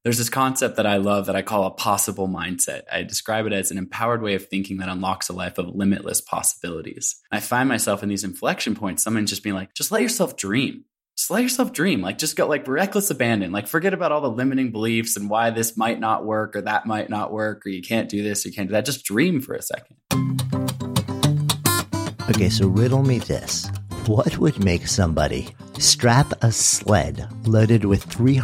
There's this concept that I love that I call a possible mindset. I describe it as an empowered way of thinking that unlocks a life of limitless possibilities. I find myself in these inflection points, someone just being like, just let yourself dream. Just let yourself dream. Like, just go like reckless abandon. Like, forget about all the limiting beliefs and why this might not work or that might not work or you can't do this or you can't do that. Just dream for a second. Okay, so riddle me this. What would make somebody strap a sled loaded with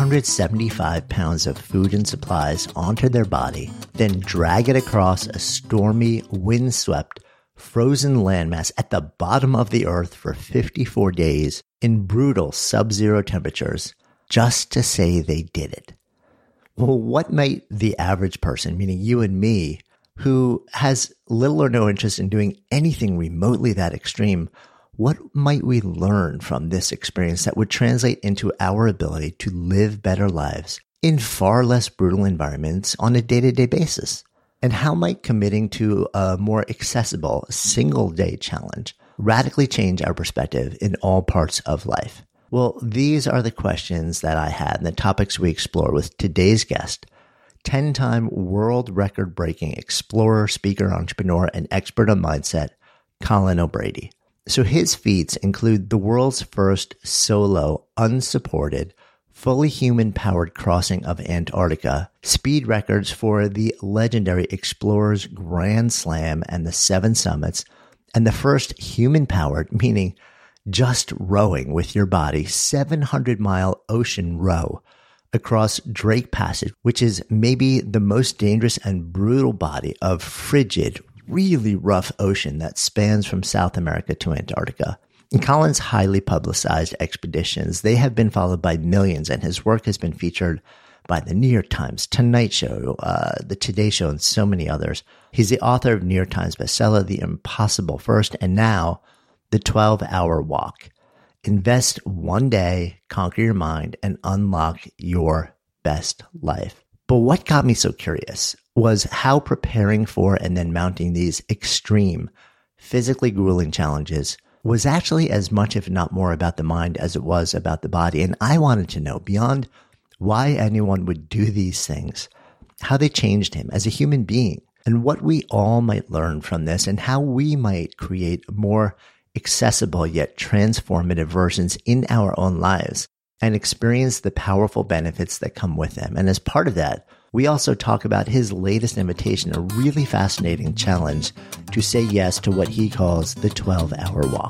375 pounds of food and supplies onto their body, then drag it across a stormy, windswept, frozen landmass at the bottom of the earth for 54 days in brutal sub-zero temperatures just to say they did it? Well, what might the average person, meaning you and me, who has little or no interest in doing anything remotely that extreme, what might we learn from this experience that would translate into our ability to live better lives in far less brutal environments on a day-to-day basis? And how might committing to a more accessible single-day challenge radically change our perspective in all parts of life? Well, these are the questions that I had and the topics we explore with today's guest, 10-time world record-breaking explorer, speaker, entrepreneur, and expert on mindset, Colin O'Brady. So his feats include the world's first solo, unsupported, fully human-powered crossing of Antarctica, speed records for the legendary Explorers Grand Slam and the 7 Summits, and the first human-powered, meaning just rowing with your body, 700-mile ocean row across Drake Passage, which is maybe the most dangerous and brutal body of frigid, really rough ocean that spans from South America to Antarctica. In Colin's highly publicized expeditions, they have been followed by millions, and his work has been featured by the New York Times, Tonight Show, the Today Show, and so many others. He's the author of New York Times bestseller, The Impossible First, and now The 12-Hour Walk. Invest one day, conquer your mind, and unlock your best life. But what got me so curious was how preparing for and then mounting these extreme, physically grueling challenges was actually as much, if not more, about the mind as it was about the body. And I wanted to know, beyond why anyone would do these things, how they changed him as a human being, and what we all might learn from this, and how we might create more accessible yet transformative versions in our own lives and experience the powerful benefits that come with them. And as part of that, we also talk about his latest invitation, a really fascinating challenge to say yes to what he calls the 12-Hour Walk.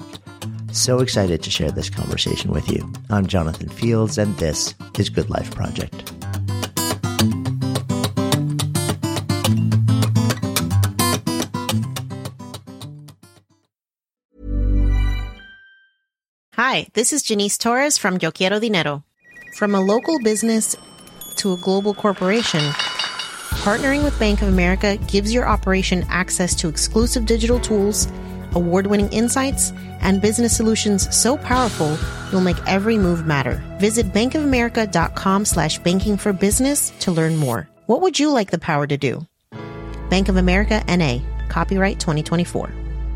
So excited to share this conversation with you. I'm Jonathan Fields, and this is Good Life Project. Hi, this is Janice Torres from Yo Quiero Dinero. From a local business to a global corporation, partnering with Bank of America gives your operation access to exclusive digital tools, award-winning insights, and business solutions so powerful you'll make every move matter. Visit bankofamerica.com/banking for business to learn more. What would you like the power to do? Bank of America, N.A. Copyright 2024.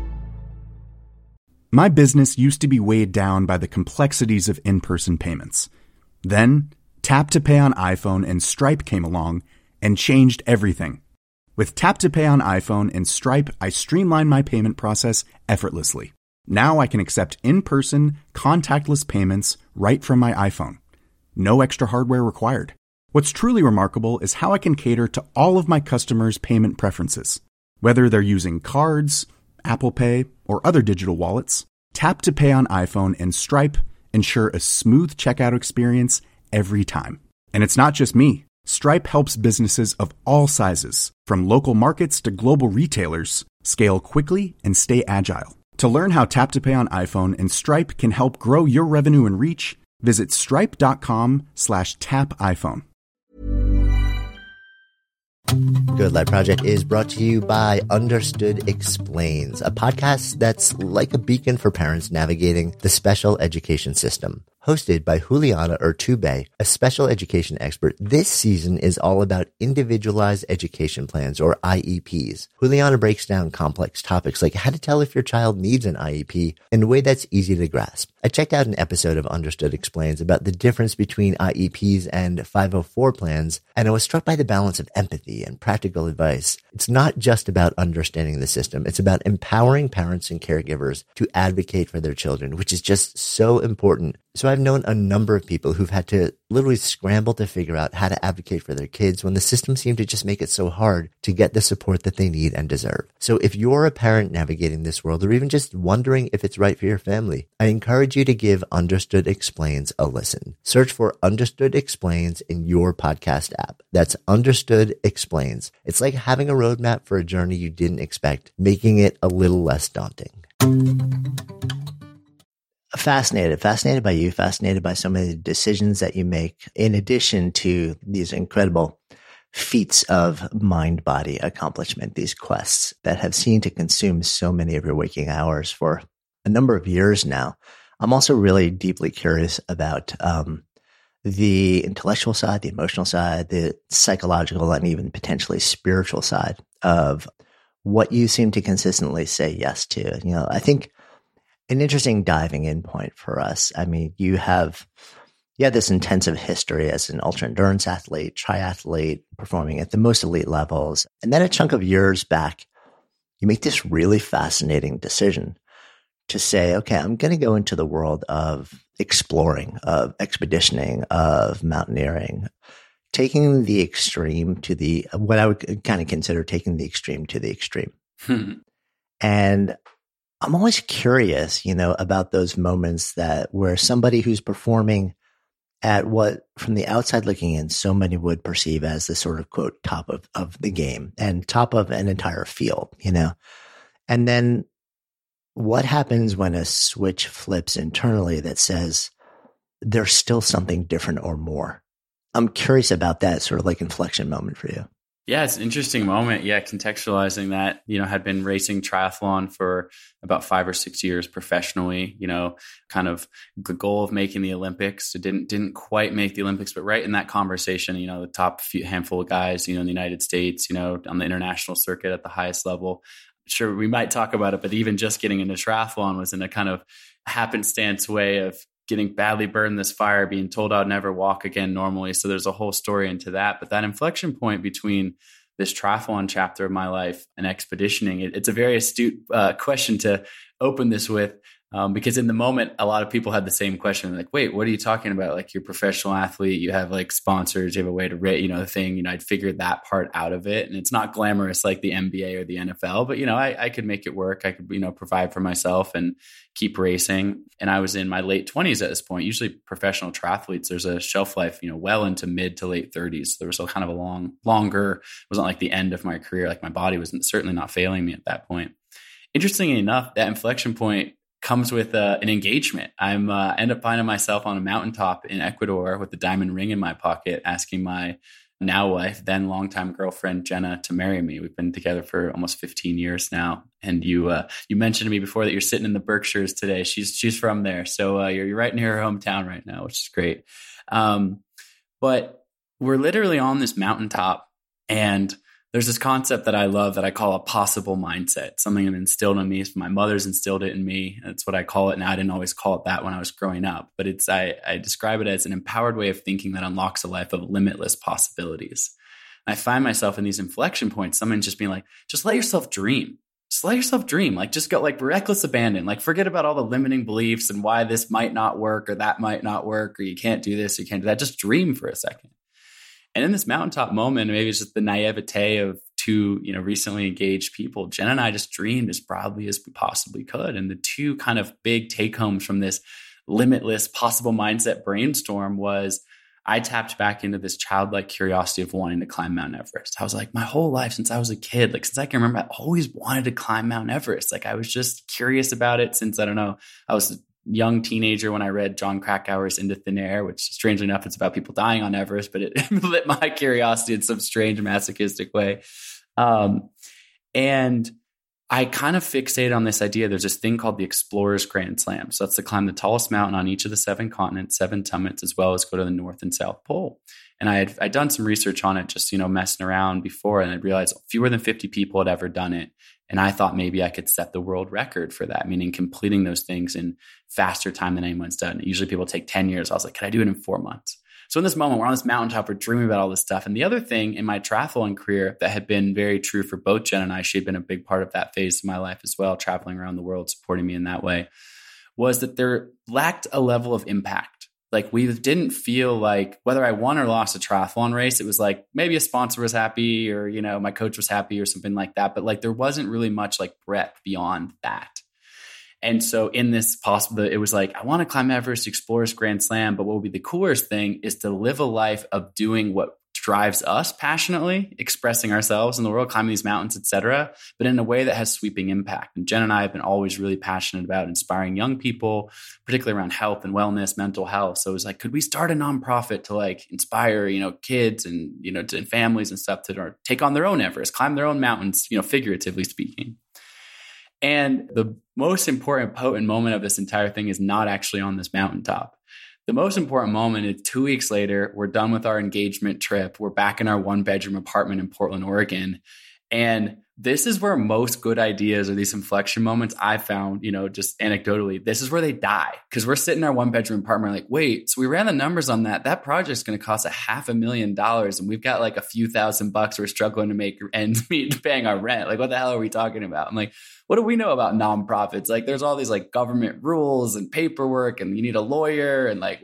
My business used to be weighed down by the complexities of in-person payments. Then, Tap to Pay on iPhone and Stripe came along and changed everything. With Tap to Pay on iPhone and Stripe, I streamlined my payment process effortlessly. Now I can accept in-person, contactless payments right from my iPhone. No extra hardware required. What's truly remarkable is how I can cater to all of my customers' payment preferences. Whether they're using cards, Apple Pay, or other digital wallets, Tap to Pay on iPhone and Stripe ensure a smooth checkout experience every time. And it's not just me. Stripe helps businesses of all sizes, from local markets to global retailers, scale quickly and stay agile. To learn how Tap to Pay on iPhone and Stripe can help grow your revenue and reach, visit stripe.com/tapiphone. Good Life Project is brought to you by Understood Explains, a podcast that's like a beacon for parents navigating the special education system. Hosted by Juliana Urtubey, a special education expert, this season is all about individualized education plans, or IEPs. Juliana breaks down complex topics like how to tell if your child needs an IEP in a way that's easy to grasp. I checked out an episode of Understood Explains about the difference between IEPs and 504 plans, and I was struck by the balance of empathy and practical advice. It's not just about understanding the system. It's about empowering parents and caregivers to advocate for their children, which is just so important. So I've known a number of people who've had to literally scramble to figure out how to advocate for their kids when the system seemed to just make it so hard to get the support that they need and deserve. So if you're a parent navigating this world, or even just wondering if it's right for your family, I encourage you to give Understood Explains a listen. Search for Understood Explains in your podcast app. That's Understood Explains. It's like having a roadmap for a journey you didn't expect, making it a little less daunting. Fascinated by you, fascinated by some of the decisions that you make, in addition to these incredible feats of mind-body accomplishment, these quests that have seemed to consume so many of your waking hours for a number of years now. I'm also really deeply curious about the intellectual side, the emotional side, the psychological, and even potentially spiritual side of what you seem to consistently say yes to. You know, I think an interesting diving in point for us. I mean, you have this intensive history as an ultra endurance athlete, triathlete, performing at the most elite levels. And then a chunk of years back, you make this really fascinating decision to say, okay, I'm going to go into the world of exploring, of expeditioning, of mountaineering, taking the extreme to what I would kind of consider taking the extreme to the extreme. And I'm always curious, about those moments where somebody who's performing at what, from the outside looking in, so many would perceive as the sort of, quote, top of the game and top of an entire field, and then what happens when a switch flips internally that says there's still something different or more? I'm curious about that sort of like inflection moment for you. Yeah, it's an interesting moment. Yeah, contextualizing that, had been racing triathlon for about 5 or 6 years professionally, kind of the goal of making the Olympics. It didn't quite make the Olympics, but right in that conversation, the top handful of guys, in the United States, on the international circuit at the highest level. Sure, we might talk about it, but even just getting into triathlon was in a kind of happenstance way of getting badly burned this fire, being told I'd never walk again normally. So there's a whole story into that. But that inflection point between this triathlon chapter of my life and expeditioning, it's a very astute question to open this with, because in the moment, a lot of people had the same question. Like, wait, what are you talking about? Like, you're a professional athlete, you have like sponsors, you have a way to rate, the thing, I'd figured that part out of it. And it's not glamorous like the NBA or the NFL, but, I could make it work. I could, provide for myself and keep racing. And I was in my late 20s at this point. Usually professional triathletes, there's a shelf life, well into mid to late 30s. So there was a kind of a longer, it wasn't like the end of my career. Like my body was certainly not failing me at that point. Interestingly enough, that inflection point comes with an engagement. I'm end up finding myself on a mountaintop in Ecuador with a diamond ring in my pocket, asking my now wife, then longtime girlfriend Jenna, to marry me. We've been together for almost 15 years now. And you mentioned to me before that you're sitting in the Berkshires today. She's from there, so you're right near her hometown right now, which is great. But we're literally on this mountaintop, and there's this concept that I love that I call a possible mindset, something that instilled in me. My mother's instilled it in me. That's what I call it. Now, I didn't always call it that when I was growing up, but I describe it as an empowered way of thinking that unlocks a life of limitless possibilities. And I find myself in these inflection points, someone just being like, just let yourself dream. Just let yourself dream. Like, just go like reckless abandon. Like, forget about all the limiting beliefs and why this might not work or that might not work, or you can't do this, you can't do that. Just dream for a second. And in this mountaintop moment, maybe it's just the naivete of two, recently engaged people. Jen and I just dreamed as broadly as we possibly could. And the two kind of big take homes from this limitless possible mindset brainstorm was I tapped back into this childlike curiosity of wanting to climb Mount Everest. I was like, my whole life since I was a kid, like since I can remember, I always wanted to climb Mount Everest. Like I was just curious about it since, I don't know, I was a young teenager when I read John Krakauer's Into Thin Air, which strangely enough, it's about people dying on Everest, but it lit my curiosity in some strange masochistic way. And I kind of fixated on this idea. There's this thing called the Explorers Grand Slam. So that's to climb the tallest mountain on each of the 7 continents, 7 summits, as well as go to the North and South Pole. And I'd done some research on it, just, messing around before. And I realized fewer than 50 people had ever done it. And I thought maybe I could set the world record for that, meaning completing those things in faster time than anyone's done. Usually people take 10 years. I was like, can I do it in 4 months? So in this moment, we're on this mountaintop, we're dreaming about all this stuff. And the other thing in my triathlon career that had been very true for both Jen and I, she had been a big part of that phase of my life as well, traveling around the world, supporting me in that way, was that there lacked a level of impact. Like we didn't feel like whether I won or lost a triathlon race, it was like maybe a sponsor was happy or, my coach was happy or something like that. But like there wasn't really much like breadth beyond that. And so in this it was like, I want to climb Everest, Explorers Grand Slam, but what would be the coolest thing is to live a life of doing what drives us passionately, expressing ourselves in the world, climbing these mountains, etc., but in a way that has sweeping impact. And Jen and I have been always really passionate about inspiring young people, particularly around health and wellness, mental health. So it was like, could we start a nonprofit to like inspire, kids and, and families and stuff to take on their own Everest, climb their own mountains, figuratively speaking. And the most important, potent moment of this entire thing is not actually on this mountaintop. The most important moment is 2 weeks later, we're done with our engagement trip. We're back in our 1-bedroom apartment in Portland, Oregon. And this is where most good ideas or these inflection moments I found, just anecdotally, this is where they die. Because we're sitting in our 1-bedroom apartment like, wait, so we ran the numbers on that. That project's going to cost $500,000. And we've got like a few $1,000 we're struggling to make ends meet paying our rent. Like, what the hell are we talking about? I'm like, what do we know about nonprofits? Like, there's all these like government rules and paperwork and you need a lawyer and like,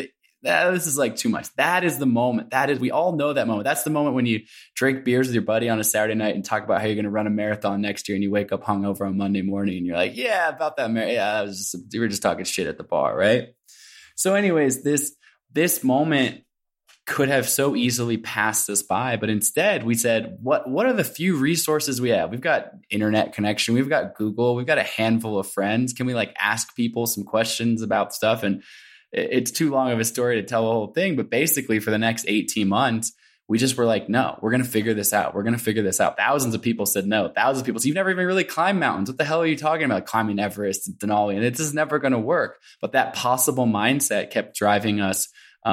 this is like too much. That is the moment. We all know that moment. That's the moment when you drink beers with your buddy on a Saturday night and talk about how you're going to run a marathon next year and you wake up hungover on Monday morning and you're like, yeah, about that marathon. Yeah, we were just talking shit at the bar, right? So anyways, this moment could have so easily passed us by, but instead we said, what are the few resources we have? We've got internet connection. We've got Google. We've got a handful of friends. Can we like ask people some questions about stuff? And it's too long of a story to tell the whole thing, but basically for the next 18 months, we just were like, no, we're going to figure this out. We're going to figure this out. Thousands of people said no. Thousands of people said, you've never even really climbed mountains. What the hell are you talking about? Climbing Everest and Denali. And it's just never going to work. But that possible mindset kept driving us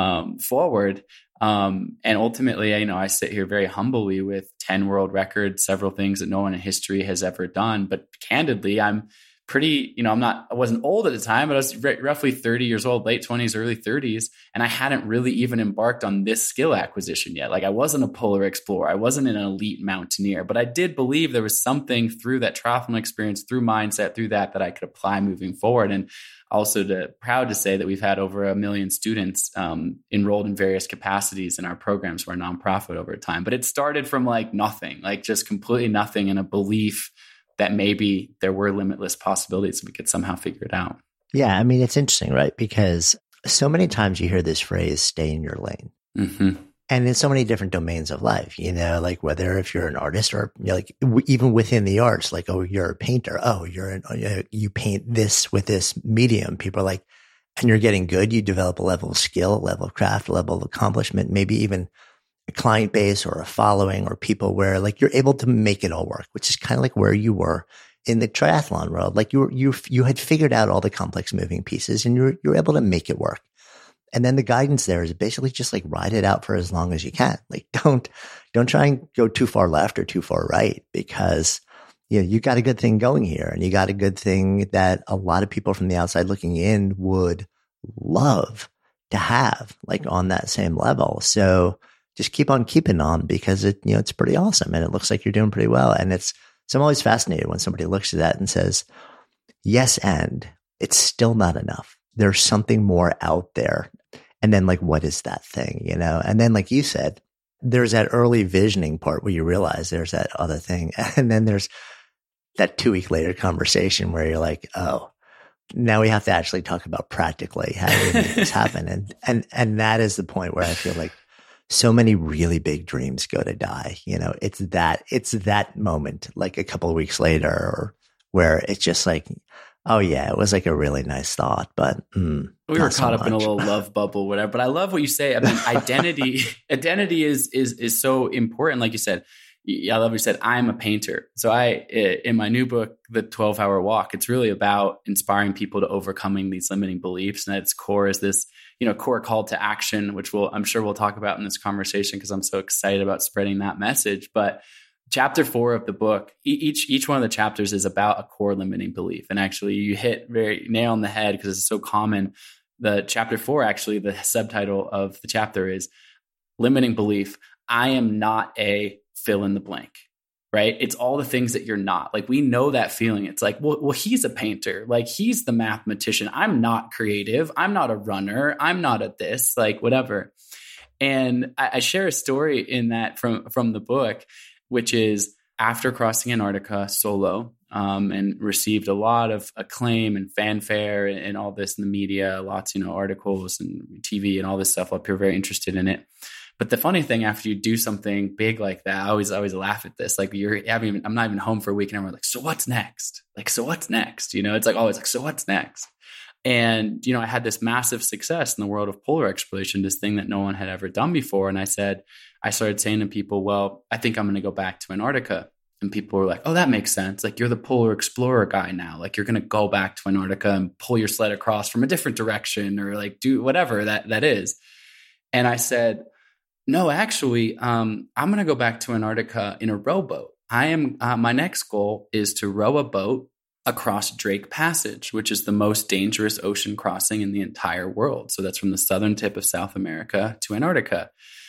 forward. And ultimately, I sit here very humbly with 10 world records, several things that no one in history has ever done. But candidly, I'm pretty, I wasn't old at the time, but I was roughly 30 years old, late 20s, early 30s. And I hadn't really even embarked on this skill acquisition yet. Like I wasn't a polar explorer. I wasn't an elite mountaineer, but I did believe there was something through that triathlon experience, through mindset, through that I could apply moving forward. And also proud to say that we've had over 1 million students enrolled in various capacities in our programs. We're a nonprofit over time, but it started from like nothing, like just completely nothing, and a belief that maybe there were limitless possibilities we could somehow figure it out. Yeah. I mean, it's interesting, right? Because so many times you hear this phrase, stay in your lane. Mm-hmm. And in so many different domains of life, like whether if you're an artist or like even within the arts, like, oh, you're a painter. Oh, you paint this with this medium. People are like, and you're getting good. You develop a level of skill, a level of craft, a level of accomplishment, maybe even a client base or a following or people where like you're able to make it all work, which is kind of like where you were in the triathlon world. Like you had figured out all the complex moving pieces and you're able to make it work. And then the guidance there is basically just like ride it out for as long as you can. Like don't try and go too far left or too far right, because you got a good thing going here and you got a good thing that a lot of people from the outside looking in would love to have like on that same level. So just keep on keeping on, because it's pretty awesome and it looks like you're doing pretty well. And so I'm always fascinated when somebody looks at that and says, yes, and it's still not enough. There's something more out there. And then like, what is that thing, And then like you said, there's that early visioning part where you realize there's that other thing. And then there's that 2 week later conversation where you're like, oh, now we have to actually talk about practically how do we make this happen. And that is the point where I feel like so many really big dreams go to die. It's that moment, like a couple of weeks later, or where it's just like, oh yeah, it was like a really nice thought, but we were caught up in a little love bubble, whatever. But I love what you say. I mean, identity is so important. Like you said, I love what you said, I'm a painter. So in my new book, The 12-Hour Walk, it's really about inspiring people to overcoming these limiting beliefs. And at its core is this, core call to action, which I'm sure we'll talk about in this conversation because I'm so excited about spreading that message. But chapter 4 of the book, each one of the chapters is about a core limiting belief. And actually you hit very nail on the head because it's so common. The chapter 4, actually, the subtitle of the chapter is Limiting Belief. I am not a fill in the blank, right? It's all the things that you're not. Like, we know that feeling. It's like, well, he's a painter. Like, he's the mathematician. I'm not creative. I'm not a runner. I'm not a this, like whatever. And I share a story in that from the book, which is after crossing Antarctica solo, and received a lot of acclaim and fanfare and all this in the media, lots, articles and TV and all this stuff. People are very interested in it. But the funny thing, after you do something big like that, I always laugh at this. Like, I'm not even home for a week, and everyone's like, so what's next? Like, so what's next? It's like always like, so what's next? And, I had this massive success in the world of polar exploration, this thing that no one had ever done before. And I started saying to people, well, I think I'm going to go back to Antarctica. And people were like, oh, that makes sense. Like, you're the polar explorer guy now. Like, you're going to go back to Antarctica and pull your sled across from a different direction, or like do whatever that is. And I said, no, actually, I'm going to go back to Antarctica in a rowboat. My next goal is to row a boat across Drake Passage, which is the most dangerous ocean crossing in the entire world. So that's from the southern tip of South America to Antarctica.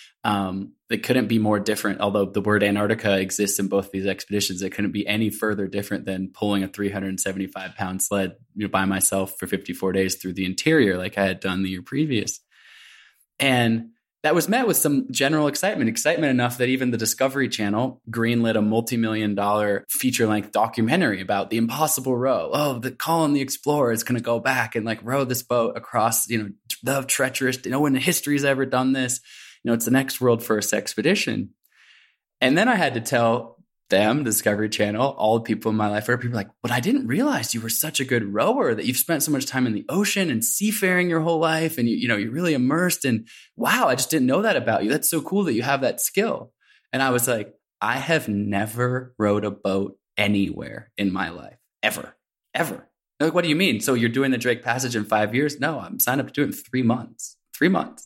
It couldn't be more different, although the word Antarctica exists in both these expeditions. It couldn't be any further different than pulling a 375-pound sled by myself for 54 days through the interior like I had done the year previous. And that was met with some general excitement enough that even the Discovery Channel greenlit a multi-million-dollar feature-length documentary about the impossible row. Oh, the Colin the Explorer is going to go back and like row this boat across, the treacherous, no one in history's ever done this. It's the next world first expedition. And then I had to tell them, Discovery Channel, all the people in my life, where people are like, but I didn't realize you were such a good rower, that you've spent so much time in the ocean and seafaring your whole life. And you're really immersed, and wow, I just didn't know that about you. That's so cool that you have that skill. And I was like, I have never rowed a boat anywhere in my life, ever. They're like, what do you mean? So you're doing the Drake Passage in 5 years? No, I'm signed up to do it in 3 months. 3 months.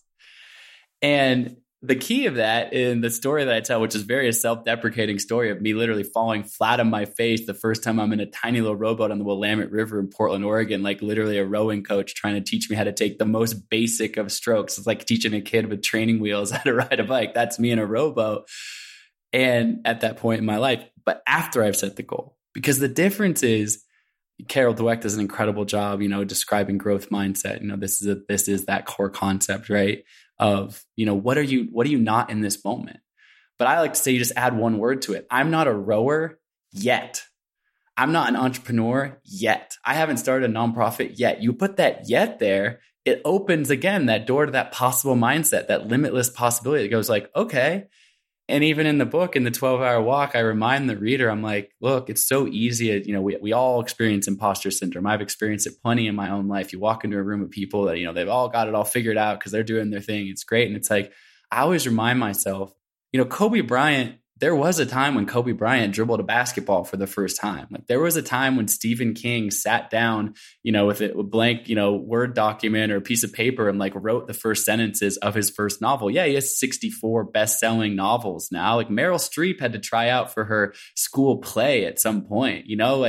And the key of that in the story that I tell, which is very a self-deprecating story of me literally falling flat on my face the first time I'm in a tiny little rowboat on the Willamette River in Portland, Oregon, like literally a rowing coach trying to teach me how to take the most basic of strokes. It's like teaching a kid with training wheels how to ride a bike. That's me in a rowboat. And at that point in my life, but after I've set the goal, because the difference is, Carol Dweck does an incredible job, describing growth mindset. This is that core concept, right? Of, what are you not in this moment? But I like to say, you just add one word to it. I'm not a rower yet. I'm not an entrepreneur yet. I haven't started a nonprofit yet. You put that yet there, it opens again that door to that possible mindset, that limitless possibility that goes like, okay. And even in the book, in the 12-Hour Walk, I remind the reader, I'm like, look, it's so easy. We all experience imposter syndrome. I've experienced it plenty in my own life. You walk into a room of people that, they've all got it all figured out because they're doing their thing. It's great. And it's like, I always remind myself, Kobe Bryant, there was a time when Kobe Bryant dribbled a basketball for the first time. Like, there was a time when Stephen King sat down, with a blank, Word document or a piece of paper and like wrote the first sentences of his first novel. Yeah, he has 64 best-selling novels now. Like, Meryl Streep had to try out for her school play at some point,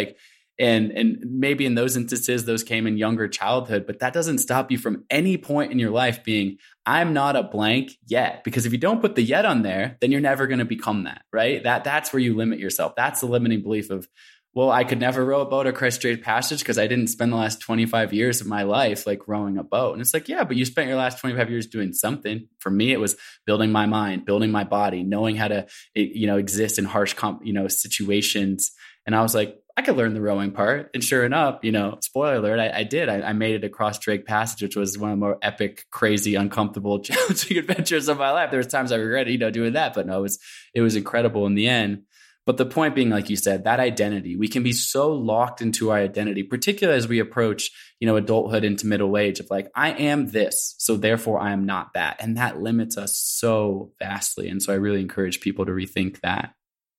and maybe in those instances, those came in younger childhood, but that doesn't stop you from any point in your life being, I'm not a blank yet. Because if you don't put the yet on there, then you're never going to become that, right? That's where you limit yourself. That's the limiting belief of, well, I could never row a boat across Drake Passage because I didn't spend the last 25 years of my life like rowing a boat. And it's like, yeah, but you spent your last 25 years doing something. For me, it was building my mind, building my body, knowing how to, exist in harsh, situations. And I was like, I could learn the rowing part. And sure enough, spoiler alert, I did. I made it across Drake Passage, which was one of the more epic, crazy, uncomfortable, challenging adventures of my life. There was times I regretted, doing that, but no, it was incredible in the end. But the point being, like you said, that identity, we can be so locked into our identity, particularly as we approach, adulthood into middle age, of like, I am this, so therefore I am not that. And that limits us so vastly. And so I really encourage people to rethink that.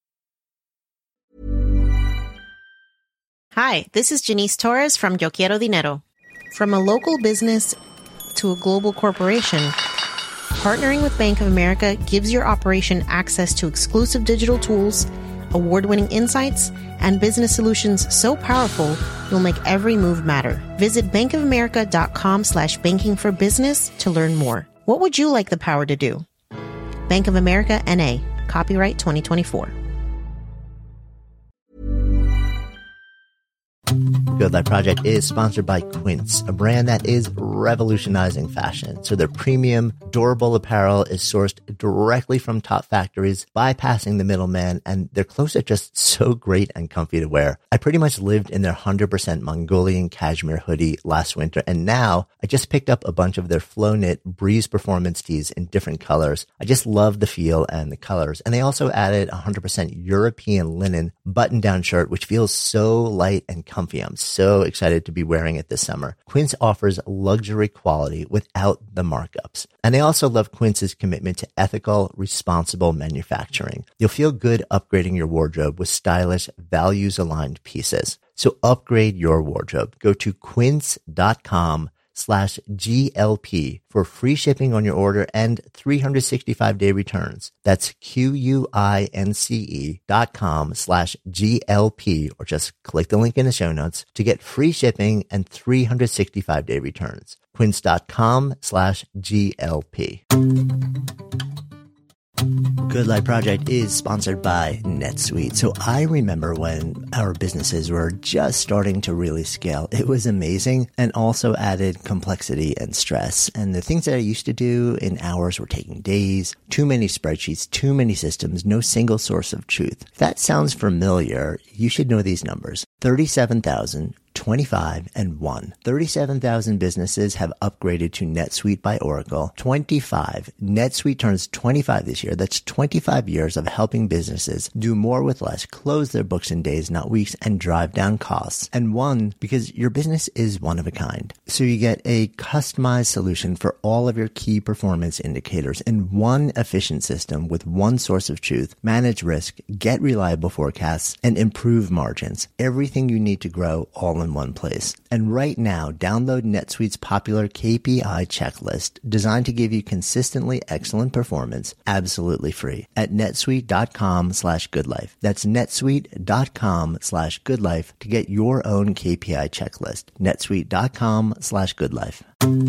Hi, this is Janice Torres from Yo Quiero Dinero. From a local business to a global corporation, partnering with Bank of America gives your operation access to exclusive digital tools, award-winning insights, and business solutions so powerful you'll make every move matter. Visit bankofamerica.com/banking for business to learn more. What would you like the power to do? Bank of America, N.A. Copyright 2024. Good Life Project is sponsored by Quince, a brand that is revolutionizing fashion. So their premium, durable apparel is sourced directly from top factories, bypassing the middleman, and their clothes are just so great and comfy to wear. I pretty much lived in their 100% Mongolian cashmere hoodie last winter, and now I just picked up a bunch of their flow knit Breeze performance tees in different colors. I just love the feel and the colors. And they also added 100% European linen button-down shirt, which feels so light and comfy. I'm so excited to be wearing it this summer. Quince offers luxury quality without the markups. And I also love Quince's commitment to ethical, responsible manufacturing. You'll feel good upgrading your wardrobe with stylish, values-aligned pieces. So upgrade your wardrobe. Go to quince.com/GLP for free shipping on your order and 365-day returns. That's QUINCE.com/GLP, or just click the link in the show notes to get free shipping and 365-day returns. Quince.com/GLP. Good Life Project is sponsored by NetSuite. So I remember when our businesses were just starting to really scale. It was amazing and also added complexity and stress. And the things that I used to do in hours were taking days, too many spreadsheets, too many systems, no single source of truth. If that sounds familiar, you should know these numbers. 37,000, 25, and 1. 37,000 businesses have upgraded to NetSuite by Oracle. 25. NetSuite turns 25 this year. That's 25 years of helping businesses do more with less, close their books in days, not weeks, and drive down costs. And 1, because your business is one of a kind. So you get a customized solution for all of your key performance indicators in one efficient system with one source of truth, manage risk, get reliable forecasts, and improve margins. Everything you need to grow all in one place. And right now, download NetSuite's popular KPI checklist designed to give you consistently excellent performance absolutely free at netsuite.com/goodlife. That's netsuite.com/goodlife to get your own KPI checklist. netsuite.com/goodlife.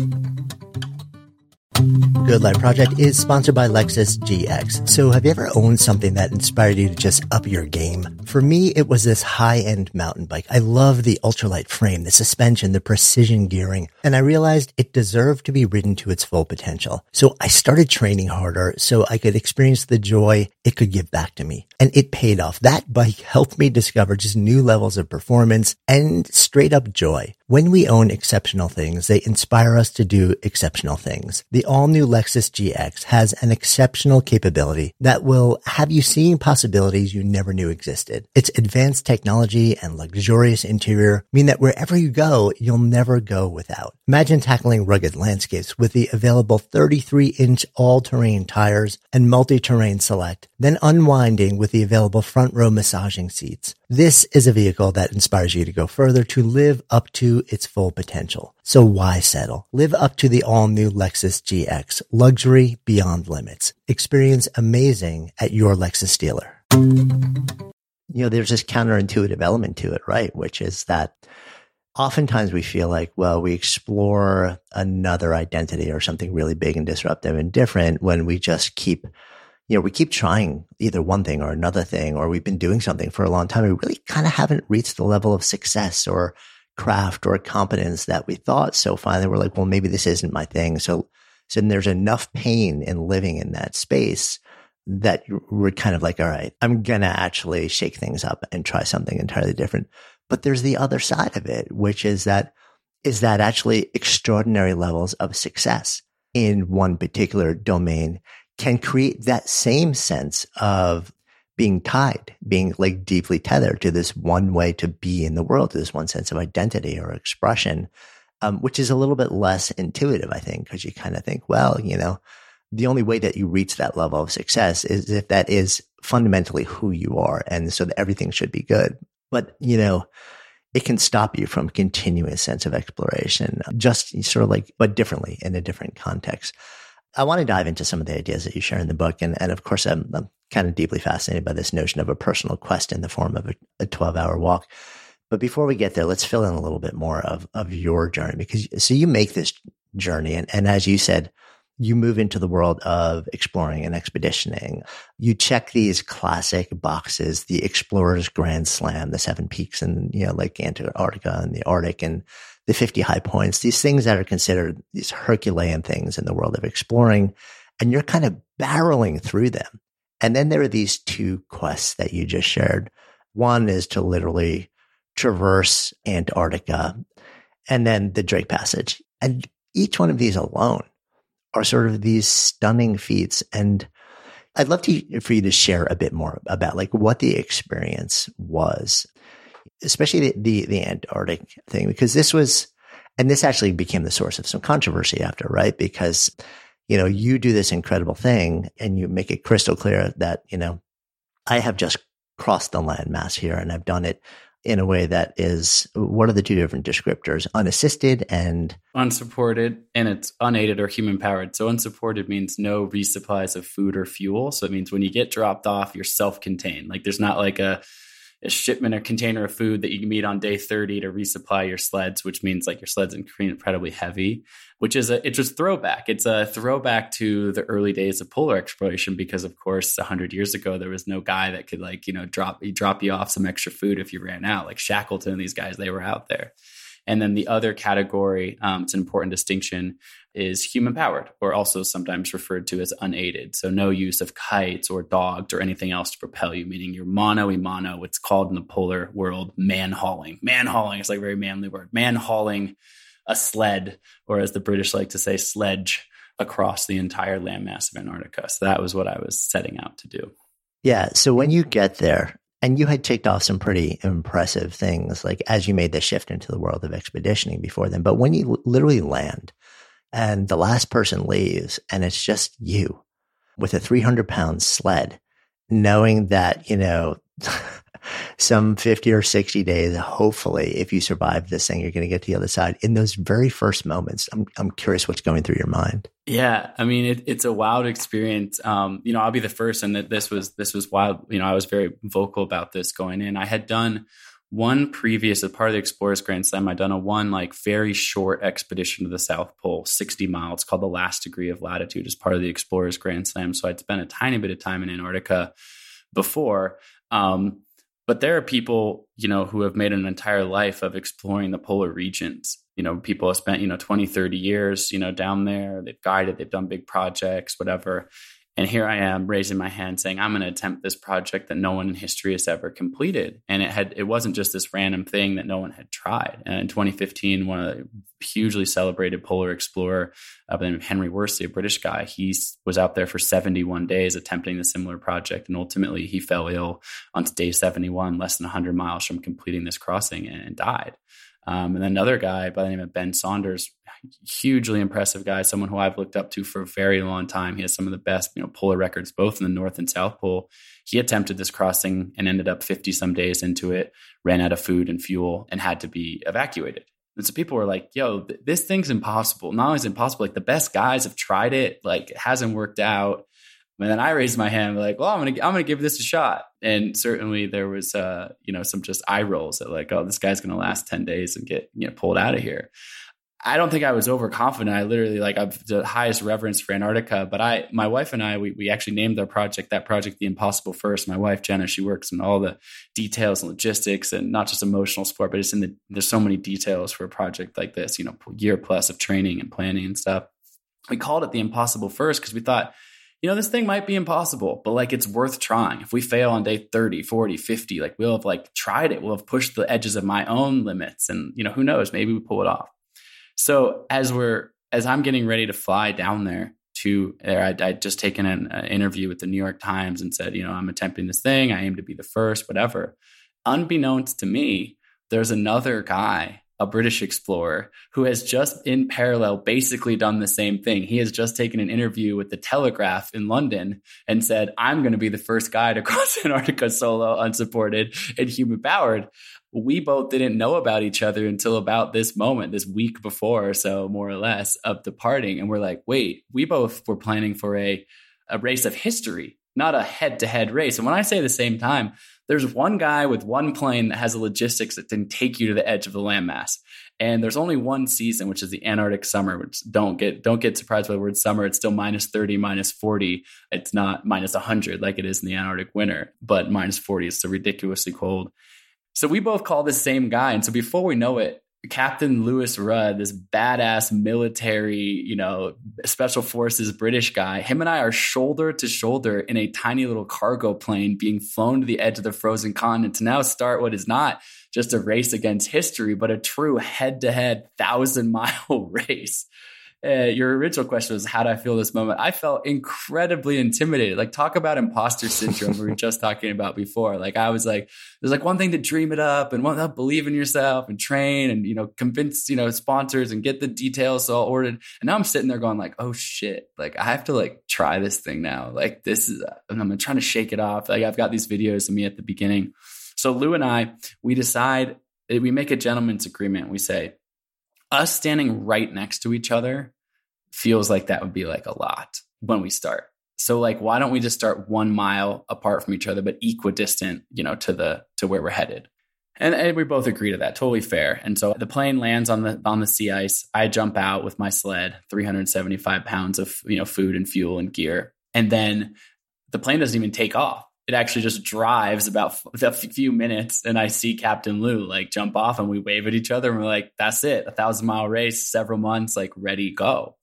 Good Life Project is sponsored by Lexus GX. So have you ever owned something that inspired you to just up your game? For me, it was this high-end mountain bike. I love the ultralight frame, the suspension, the precision gearing, and I realized it deserved to be ridden to its full potential. So I started training harder so I could experience the joy it could give back to me. And it paid off. That bike helped me discover just new levels of performance and straight up joy. When we own exceptional things, they inspire us to do exceptional things. The all-new Lexus GX has an exceptional capability that will have you seeing possibilities you never knew existed. Its advanced technology and luxurious interior mean that wherever you go, you'll never go without. Imagine tackling rugged landscapes with the available 33-inch all-terrain tires and multi-terrain select, then unwinding with the available front row massaging seats. This is a vehicle that inspires you to go further, to live up to its full potential. So why settle? Live up to the all-new Lexus GX. Luxury beyond limits. Experience amazing at your Lexus dealer. You know, there's this counterintuitive element to it, right? Which is that oftentimes we feel like, well, we explore another identity or something really big and disruptive and different when we just keep trying either one thing or another thing, or we've been doing something for a long time. We really kind of haven't reached the level of success or craft or competence that we thought. So finally we're like, well, maybe this isn't my thing. So there's enough pain in living in that space that we're kind of like, all right, I'm going to actually shake things up and try something entirely different. But there's the other side of it, which is that actually extraordinary levels of success in one particular domain can create that same sense of being tied, being like deeply tethered to this one way to be in the world, to this one sense of identity or expression, which is a little bit less intuitive, I think, because you kind of think, well, you know, the only way that you reach that level of success is if that is fundamentally who you are. And so that everything should be good. But, you know, it can stop you from continuing a sense of exploration, just sort of like, but differently in a different context. I want to dive into some of the ideas that you share in the book. And of course, I'm kind of deeply fascinated by this notion of a personal quest in the form of a 12-hour walk. But before we get there, let's fill in a little bit more of your journey, because so you make this journey. And as you said, you move into the world of exploring and expeditioning. You check these classic boxes, the Explorer's Grand Slam, the 7 peaks in, Lake Antarctica and the Arctic, and the 50 high points, these things that are considered these Herculean things in the world of exploring. And you're kind of barreling through them. And then there are these 2 quests that you just shared. One is to literally traverse Antarctica, and then the Drake Passage. And each one of these alone are sort of these stunning feats. And I'd love for you to share a bit more about like what the experience was, especially the Antarctic thing, because this actually became the source of some controversy after, right? Because, you do this incredible thing and you make it crystal clear that, I have just crossed the landmass here and I've done it in a way that is, what are the 2 different descriptors? Unassisted and unsupported, and it's unaided or human powered. So unsupported means no resupplies of food or fuel. So it means when you get dropped off, you're self-contained. Like there's not like a shipment or container of food that you can meet on day 30 to resupply your sleds, which means like your sled's incredibly heavy, it's just throwback. It's a throwback to the early days of polar exploration, because of course, 100 years ago, there was no guy that could drop you off some extra food if you ran out. Like Shackleton and these guys, they were out there. And then the other category, it's an important distinction, is human powered, or also sometimes referred to as unaided. So no use of kites or dogs or anything else to propel you, meaning you're mano a mano, what's called in the polar world man hauling. Man hauling is like a very manly word. Man hauling a sled, or as the British like to say, sledge, across the entire landmass of Antarctica. So that was what I was setting out to do. Yeah. So when you get there, and you had ticked off some pretty impressive things, like as you made the shift into the world of expeditioning before then. But when you literally land and the last person leaves and it's just you with a 300-pound sled, knowing that, some 50 or 60 days, hopefully, if you survive this thing, you're going to get to the other side. In those very first moments, I'm curious what's going through your mind. Yeah, I mean, it's a wild experience. I'll be the first, and that this was wild. I was very vocal about this going in. I had done one previous, as part of the Explorer's Grand Slam, I'd done one very short expedition to the South Pole, 60 miles, called the Last Degree of Latitude, as part of the Explorer's Grand Slam. So I'd spent a tiny bit of time in Antarctica before. But there are people, who have made an entire life of exploring the polar regions. People have spent, 20, 30 years, down there. They've guided, they've done big projects, whatever. And here I am raising my hand saying, I'm going to attempt this project that no one in history has ever completed. And it wasn't just this random thing that no one had tried. And in 2015, one of the hugely celebrated polar explorer by the name of Henry Worsley, a British guy, he was out there for 71 days attempting a similar project. And ultimately he fell ill on day 71, less than 100 miles from completing this crossing, and died. And then another guy by the name of Ben Saunders, hugely impressive guy, someone who I've looked up to for a very long time. He has some of the best, polar records, both in the North and South Pole. He attempted this crossing and ended up 50 some days into it, ran out of food and fuel, and had to be evacuated. And so people were like, yo, this thing's impossible. Not only is it impossible, like the best guys have tried it, like it hasn't worked out. And then I raised my hand, like, well, I'm gonna give this a shot. And certainly there was, some just eye rolls at like, oh, this guy's gonna last 10 days and get pulled out of here. I don't think I was overconfident. I literally I've the highest reverence for Antarctica. But my wife and I, we actually named that project The Impossible First. My wife Jenna, she works in all the details and logistics, and not just emotional support, but it's there's so many details for a project like this. Year plus of training and planning and stuff. We called it The Impossible First because we thought, this thing might be impossible, but it's worth trying. If we fail on day 30, 40, 50, we'll have tried it. We'll have pushed the edges of my own limits, and who knows, maybe we pull it off. So as I'm getting ready to fly down there I'd just taken an interview with the New York Times and said, I'm attempting this thing. I aim to be the first, whatever. Unbeknownst to me, there's another guy a British explorer who has just in parallel basically done the same thing. He has just taken an interview with the Telegraph in London and said, I'm going to be the first guy to cross Antarctica solo, unsupported, and human powered. We both didn't know about each other until about this moment, this week before or so, more or less, of departing. And we're like, wait, we both were planning for a race of history, not a head-to-head race. And when I say the same time, there's one guy with one plane that has a logistics that can take you to the edge of the landmass. And there's only one season, which is the Antarctic summer, which don't get surprised by the word summer. It's still minus 30, minus 40. It's not minus 100 like it is in the Antarctic winter, but minus 40 is so ridiculously cold. So we both call this same guy. And so before we know it, Captain Lewis Rudd, this badass military, special forces British guy, him and I are shoulder to shoulder in a tiny little cargo plane being flown to the edge of the frozen continent to now start what is not just a race against history, but a true head-to-head 1,000-mile race. Your original question was, how do I feel this moment? I felt incredibly intimidated. Like, talk about imposter syndrome we were just talking about before. Like, I was like, there's like one thing to dream it up and one to believe in yourself and train and, convince, sponsors and get the details all ordered. And now I'm sitting there going like, oh shit, like I have to like try this thing now. Like this is, and I'm trying to shake it off. Like I've got these videos of me at the beginning. So Lou and I, we decide, we make a gentleman's agreement. We say, us standing right next to each other feels like that would be like a lot when we start. So like, why don't we just start 1 mile apart from each other, but equidistant, to where we're headed. And we both agree to that. Totally fair. And so the plane lands on the sea ice. I jump out with my sled, 375 pounds of, food and fuel and gear. And then the plane doesn't even take off. It actually just drives about a few minutes, and I see Captain Lou like jump off, and we wave at each other, and we're like, "That's it, 1,000-mile race, several months, like ready, go."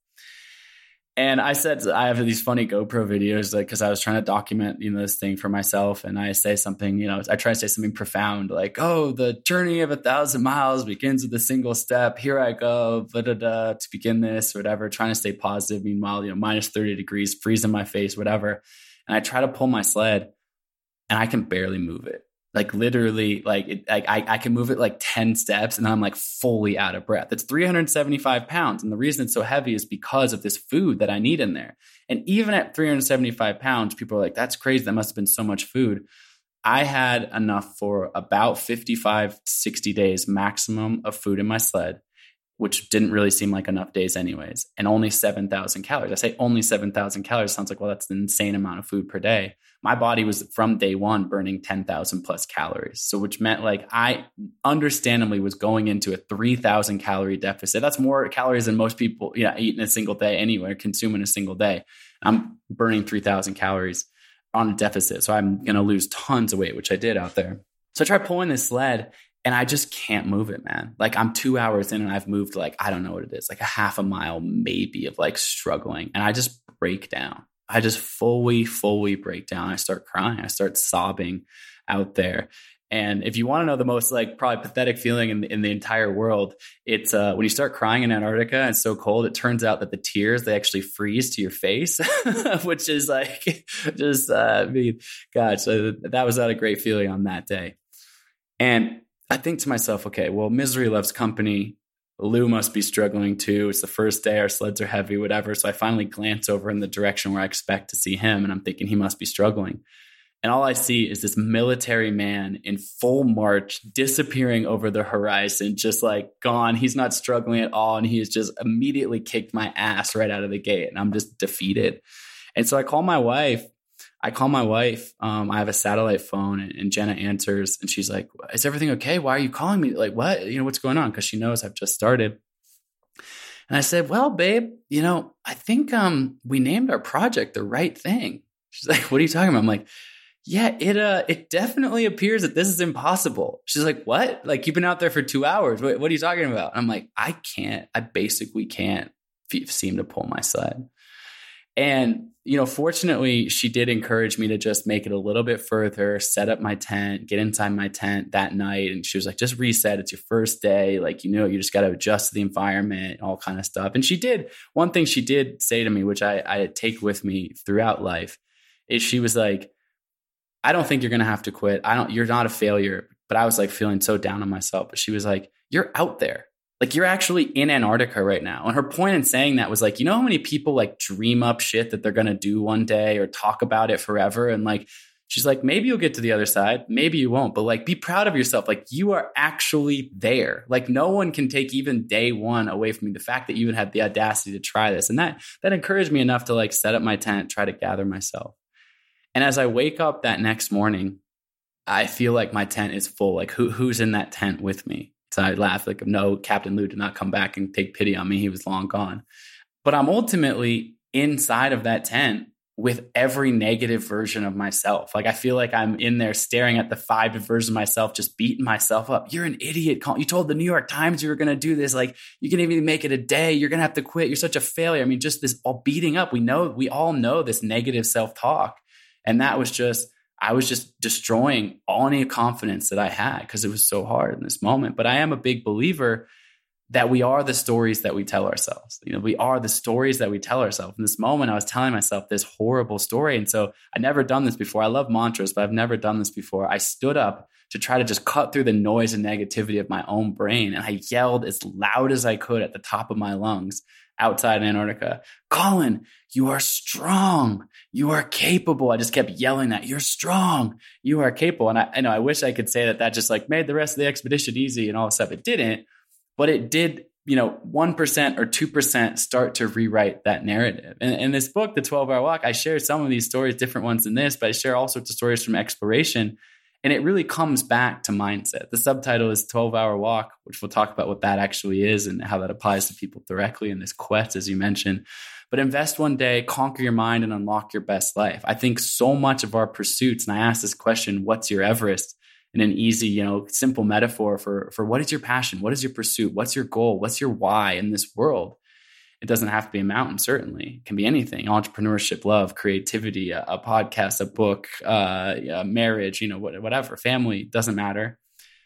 And I said, I have these funny GoPro videos, like because I was trying to document, this thing for myself, and I say something, I try to say something profound, like, "Oh, the journey of 1,000 miles begins with a single step. Here I go, to begin this, whatever." Trying to stay positive. Meanwhile, minus 30 degrees, freezing my face, whatever. And I try to pull my sled. And I can barely move it. Like literally, I can move it like 10 steps and I'm like fully out of breath. It's 375 pounds. And the reason it's so heavy is because of this food that I need in there. And even at 375 pounds, people are like, that's crazy. That must have been so much food. I had enough for about 55, 60 days maximum of food in my sled, which didn't really seem like enough days anyways. And only 7,000 calories. I say only 7,000 calories. Sounds like, well, that's an insane amount of food per day. My body was from day one burning 10,000 plus calories. So which meant like I understandably was going into a 3,000 calorie deficit. That's more calories than most people eat in a single day anyway, consume in a single day. I'm burning 3,000 calories on a deficit. So I'm going to lose tons of weight, which I did out there. So I tried pulling this sled and I just can't move it, man. Like I'm 2 hours in and I've moved like, I don't know what it is, like a half a mile maybe of like struggling. And I just break down. I just fully break down. I start crying. I start sobbing out there. And if you want to know the most like probably pathetic feeling in the entire world, it's when you start crying in Antarctica and it's so cold, it turns out that the tears, they actually freeze to your face, which is like just, God, so that was not a great feeling on that day. And I think to myself, okay, well, misery loves company. Lou must be struggling too. It's the first day. Our sleds are heavy, whatever. So I finally glance over in the direction where I expect to see him. And I'm thinking he must be struggling. And all I see is this military man in full march, disappearing over the horizon, just like gone. He's not struggling at all. And he has just immediately kicked my ass right out of the gate. And I'm just defeated. And so I call my wife. I have a satellite phone and Jenna answers and she's like, is everything okay? Why are you calling me? Like, what? What's going on? Because she knows I've just started. And I said, well, babe, I think we named our project The Right Thing. She's like, what are you talking about? I'm like, yeah, it definitely appears that this is impossible. She's like, what? Like you've been out there for 2 hours. What are you talking about? And I'm like, I basically can't seem to pull my sled. And, fortunately, she did encourage me to just make it a little bit further, set up my tent, get inside my tent that night. And she was like, just reset. It's your first day. Like, you just got to adjust to the environment, all kind of stuff. And she did. One thing she did say to me, which I take with me throughout life, is she was like, I don't think you're going to have to quit. You're not a failure. But I was like feeling so down on myself. But she was like, you're out there. Like, you're actually in Antarctica right now. And her point in saying that was like, you know how many people like dream up shit that they're going to do one day or talk about it forever? And like, she's like, maybe you'll get to the other side. Maybe you won't. But like, be proud of yourself. Like, you are actually there. Like, no one can take even day one away from you. The fact that you even had the audacity to try this. And that encouraged me enough to like set up my tent, try to gather myself. And as I wake up that next morning, I feel like my tent is full. Like, who's in that tent with me? So I laugh like, no, Captain Lou did not come back and take pity on me. He was long gone. But I'm ultimately inside of that tent with every negative version of myself. Like, I feel like I'm in there staring at the 5 versions of myself, just beating myself up. You're an idiot. You told the New York Times you were going to do this. Like, you can even make it a day. You're going to have to quit. You're such a failure. I mean, just this all beating up. We all know this negative self-talk. And that was just, I was just destroying all any confidence that I had because it was so hard in this moment. But I am a big believer that we are the stories that we tell ourselves. You know, we are the stories that we tell ourselves. In this moment, I was telling myself this horrible story. And so I'd never done this before. I love mantras, but I've never done this before. I stood up to try to just cut through the noise and negativity of my own brain. And I yelled as loud as I could at the top of my lungs outside Antarctica, Colin, you are strong. You are capable. I just kept yelling that. You're strong. You are capable. And I know I wish I could say that just like made the rest of the expedition easy and all this stuff. It didn't, but it did, 1% or 2% start to rewrite that narrative. And in this book, The 12-Hour Walk, I share some of these stories, different ones than this, but I share all sorts of stories from exploration. And it really comes back to mindset. The subtitle is 12-Hour Walk, which we'll talk about what that actually is and how that applies to people directly in this quest, as you mentioned. But invest one day, conquer your mind, and unlock your best life. I think so much of our pursuits, and I ask this question, what's your Everest? In an easy, simple metaphor for what is your passion? What is your pursuit? What's your goal? What's your why in this world? It doesn't have to be a mountain, certainly. It can be anything: entrepreneurship, love, creativity, a podcast, a book, a marriage, whatever, family, doesn't matter.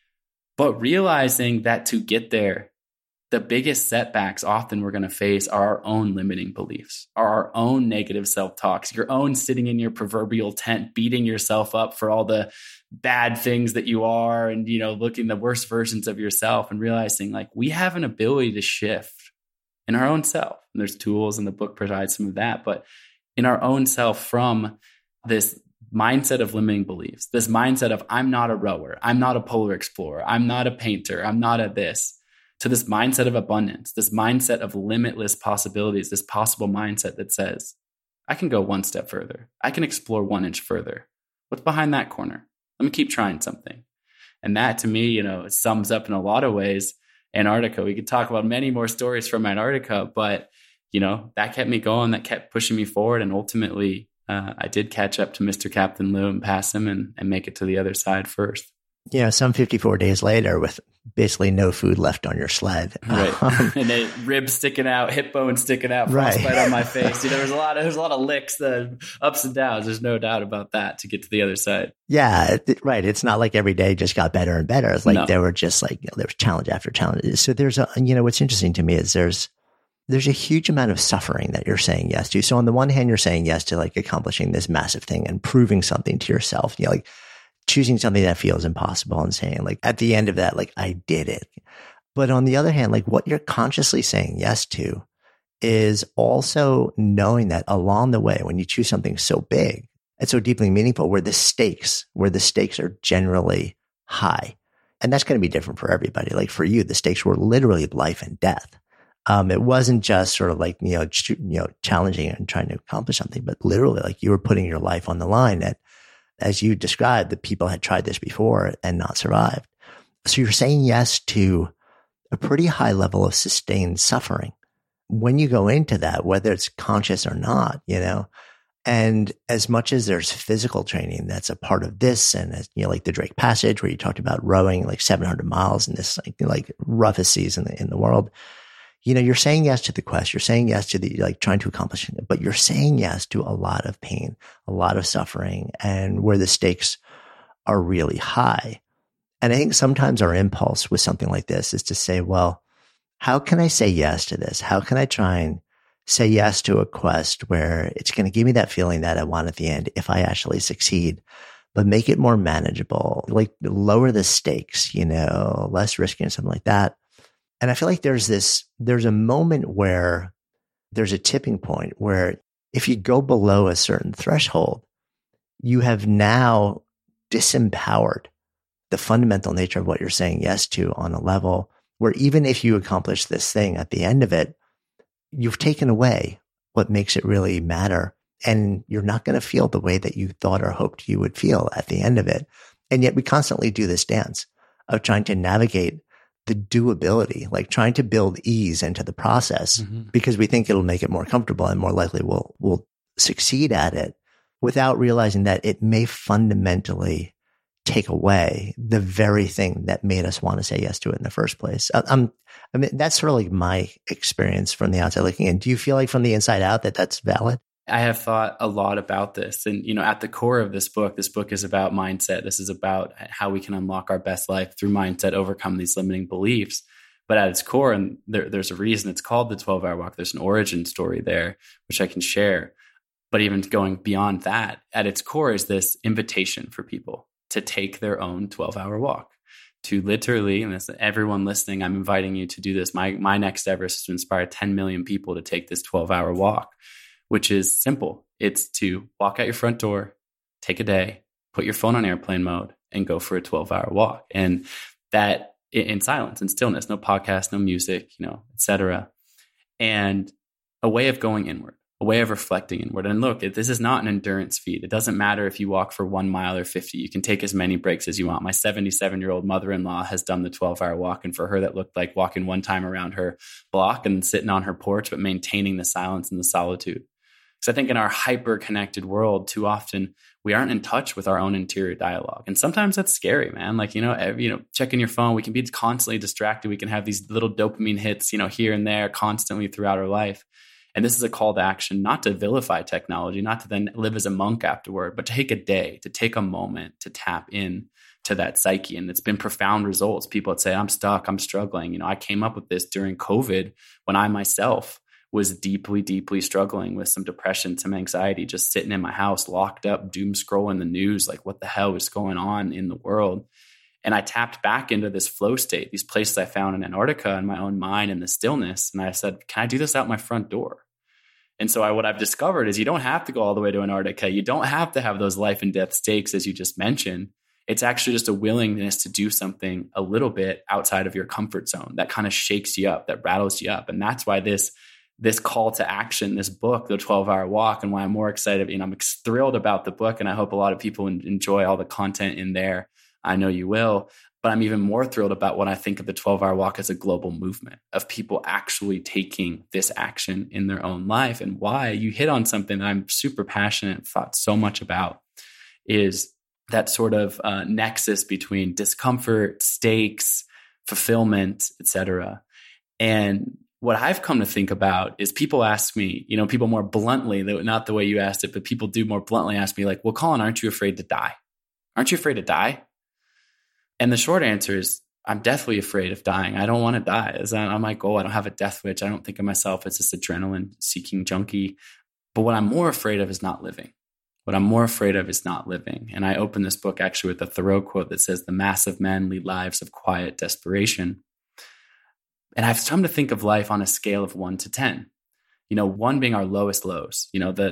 But realizing that to get there, the biggest setbacks often we're going to face are our own limiting beliefs, are our own negative self-talks, your own sitting in your proverbial tent, beating yourself up for all the bad things that you are and, looking the worst versions of yourself and realizing like we have an ability to shift in our own self. And there's tools, and the book provides some of that, but in our own self from this mindset of limiting beliefs, this mindset of I'm not a rower, I'm not a polar explorer, I'm not a painter, I'm not a this, to this mindset of abundance, this mindset of limitless possibilities, this possible mindset that says, I can go one step further. I can explore 1 inch further. What's behind that corner? Let me keep trying something. And that to me, it sums up in a lot of ways Antarctica. We could talk about many more stories from Antarctica, but, that kept me going. That kept pushing me forward. And ultimately, I did catch up to Mr. Captain Lou and pass him and make it to the other side first. Some 54 days later with basically no food left on your sled. Right. And the ribs sticking out, hip bone sticking out, frostbite on my face. There's a lot of licks, the ups and downs. There's no doubt about that to get to the other side. Yeah, right. It's not like every day just got better and better. It's like there were just like, there was challenge after challenge. So there's what's interesting to me is there's a huge amount of suffering that you're saying yes to. So on the one hand, you're saying yes to like accomplishing this massive thing and proving something to yourself, like choosing something that feels impossible and saying like at the end of that, like I did it. But on the other hand, like what you're consciously saying yes to is also knowing that along the way, when you choose something so big and so deeply meaningful, where the stakes are generally high. And that's going to be different for everybody. Like for you, the stakes were literally life and death. It wasn't just sort of like, challenging and trying to accomplish something, but literally like you were putting your life on the line that, as you described, that people had tried this before and not survived. So you're saying yes to a pretty high level of sustained suffering. When you go into that, whether it's conscious or not, and as much as there's physical training that's a part of this, and as, like the Drake Passage, where you talked about rowing like 700 miles in this like roughest seas in the world, you're saying yes to the quest. You're saying yes to the like trying to accomplish it, but you're saying yes to a lot of pain, a lot of suffering, and where the stakes are really high. And I think sometimes our impulse with something like this is to say, well, how can I say yes to this? How can I try and say yes to a quest where it's going to give me that feeling that I want at the end if I actually succeed, but make it more manageable, like lower the stakes, less risky and something like that. And I feel like there's a moment where there's a tipping point where if you go below a certain threshold, you have now disempowered the fundamental nature of what you're saying yes to on a level where even if you accomplish this thing at the end of it, you've taken away what makes it really matter. And you're not going to feel the way that you thought or hoped you would feel at the end of it. And yet we constantly do this dance of trying to navigate the doability, like trying to build ease into the process because we think it'll make it more comfortable and more likely we'll succeed at it without realizing that it may fundamentally take away the very thing that made us want to say yes to it in the first place. I mean, that's sort of like my experience from the outside looking in. Do you feel like from the inside out that that's valid? I have thought a lot about this. And, at the core of this book is about mindset. This is about how we can unlock our best life through mindset, overcome these limiting beliefs. But at its core, and there's a reason it's called the 12-Hour Walk, there's an origin story there, which I can share. But even going beyond that, at its core is this invitation for people to take their own 12-hour walk, to literally, and this, everyone listening, I'm inviting you to do this. My next Everest is to inspire 10 million people to take this 12-hour walk, which is simple. It's to walk out your front door, take a day, put your phone on airplane mode, and go for a 12-hour walk. And that in silence and stillness, no podcast, no music, et cetera. And a way of going inward, a way of reflecting inward. And look, this is not an endurance feat. It doesn't matter if you walk for 1 mile or 50. You can take as many breaks as you want. My 77-year-old mother-in-law has done the 12-hour walk. And for her, that looked like walking one time around her block and sitting on her porch, but maintaining the silence and the solitude. Because I think in our hyper-connected world, too often we aren't in touch with our own interior dialogue. And sometimes that's scary, man. Like, checking your phone, we can be constantly distracted. We can have these little dopamine hits, here and there constantly throughout our life. And this is a call to action, not to vilify technology, not to then live as a monk afterward, but to take a day, to take a moment to tap in to that psyche. And it's been profound results. People that say, I'm stuck, I'm struggling. I came up with this during COVID when I myself was deeply, deeply struggling with some depression, some anxiety, just sitting in my house, locked up, doom scrolling the news, like what the hell is going on in the world? And I tapped back into this flow state, these places I found in Antarctica in my own mind and the stillness. And I said, can I do this out my front door? And so what I've discovered is you don't have to go all the way to Antarctica. You don't have to have those life and death stakes, as you just mentioned. It's actually just a willingness to do something a little bit outside of your comfort zone that kind of shakes you up, that rattles you up. And that's why this call to action, this book, The 12-Hour Walk, and why I'm more excited. I'm thrilled about the book, and I hope a lot of people enjoy all the content in there. I know you will. But I'm even more thrilled about what I think of the 12-Hour Walk as a global movement of people actually taking this action in their own life. And why you hit on something that I'm super passionate, thought so much about, is that sort of nexus between discomfort, stakes, fulfillment, etc. And what I've come to think about is people ask me, people more bluntly, not the way you asked it, but people do more bluntly ask me like, well, Colin, aren't you afraid to die? Aren't you afraid to die? And the short answer is, I'm deathly afraid of dying. I don't want to die. It's not my goal. I don't have a death wish. I don't think of myself as this adrenaline-seeking junkie. But what I'm more afraid of is not living. What I'm more afraid of is not living. And I open this book actually with a Thoreau quote that says, the mass of men lead lives of quiet desperation. And I've come to think of life on a scale of 1 to 10. 1 being our lowest lows.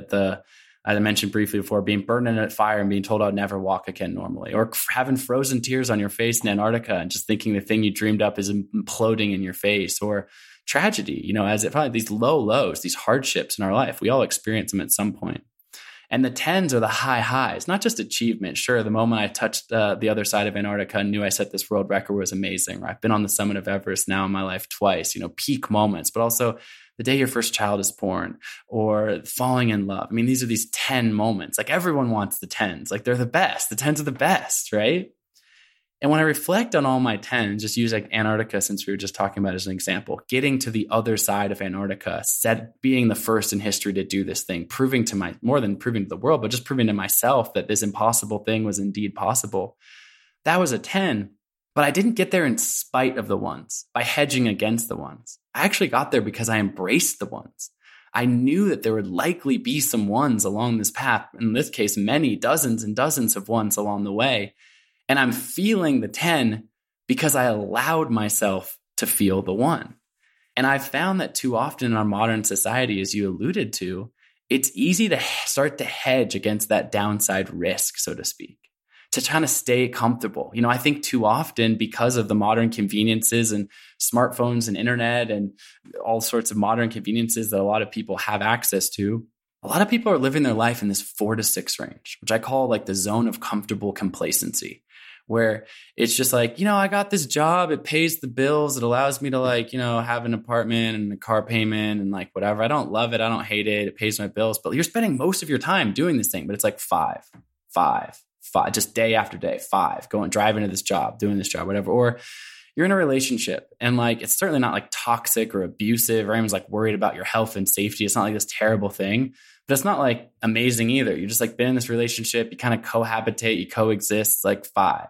As I mentioned briefly before, being burned in a fire and being told I'd never walk again normally, or having frozen tears on your face in Antarctica and just thinking the thing you dreamed up is imploding in your face, or tragedy, as if these low lows, these hardships in our life, we all experience them at some point. And the 10s are the high highs, not just achievement. Sure, the moment I touched the other side of Antarctica and knew I set this world record was amazing. Or I've been on the summit of Everest now in my life twice, peak moments, but also the day your first child is born, or falling in love. These are these 10 moments. Like everyone wants the 10s. Like they're the best. The 10s are the best, right? And when I reflect on all my 10s, just use like Antarctica, since we were just talking about it as an example, getting to the other side of Antarctica, being the first in history to do this thing, proving to more than proving to the world, but just proving to myself that this impossible thing was indeed possible. That was a 10. But I didn't get there in spite of the ones, by hedging against the ones. I actually got there because I embraced the ones. I knew that there would likely be some ones along this path. In this case, many, dozens and dozens of ones along the way. And I'm feeling the 10 because I allowed myself to feel the one. And I've found that too often in our modern society, as you alluded to, it's easy to start to hedge against that downside risk, so to speak, to try to stay comfortable. I think too often, because of the modern conveniences and smartphones and internet and all sorts of modern conveniences that a lot of people have access to, a lot of people are living their life in this 4 to 6 range, which I call like the zone of comfortable complacency, where it's just like, I got this job, it pays the bills, it allows me to have an apartment and a car payment and like whatever. I don't love it, I don't hate it, it pays my bills, but you're spending most of your time doing this thing, but it's like five, just day after day, driving to this job, doing this job, whatever. Or you're in a relationship and like, it's certainly not like toxic or abusive or anyone's like worried about your health and safety. It's not like this terrible thing, but it's not like amazing either. You just like been in this relationship, you kind of cohabitate, you coexist. It's like five.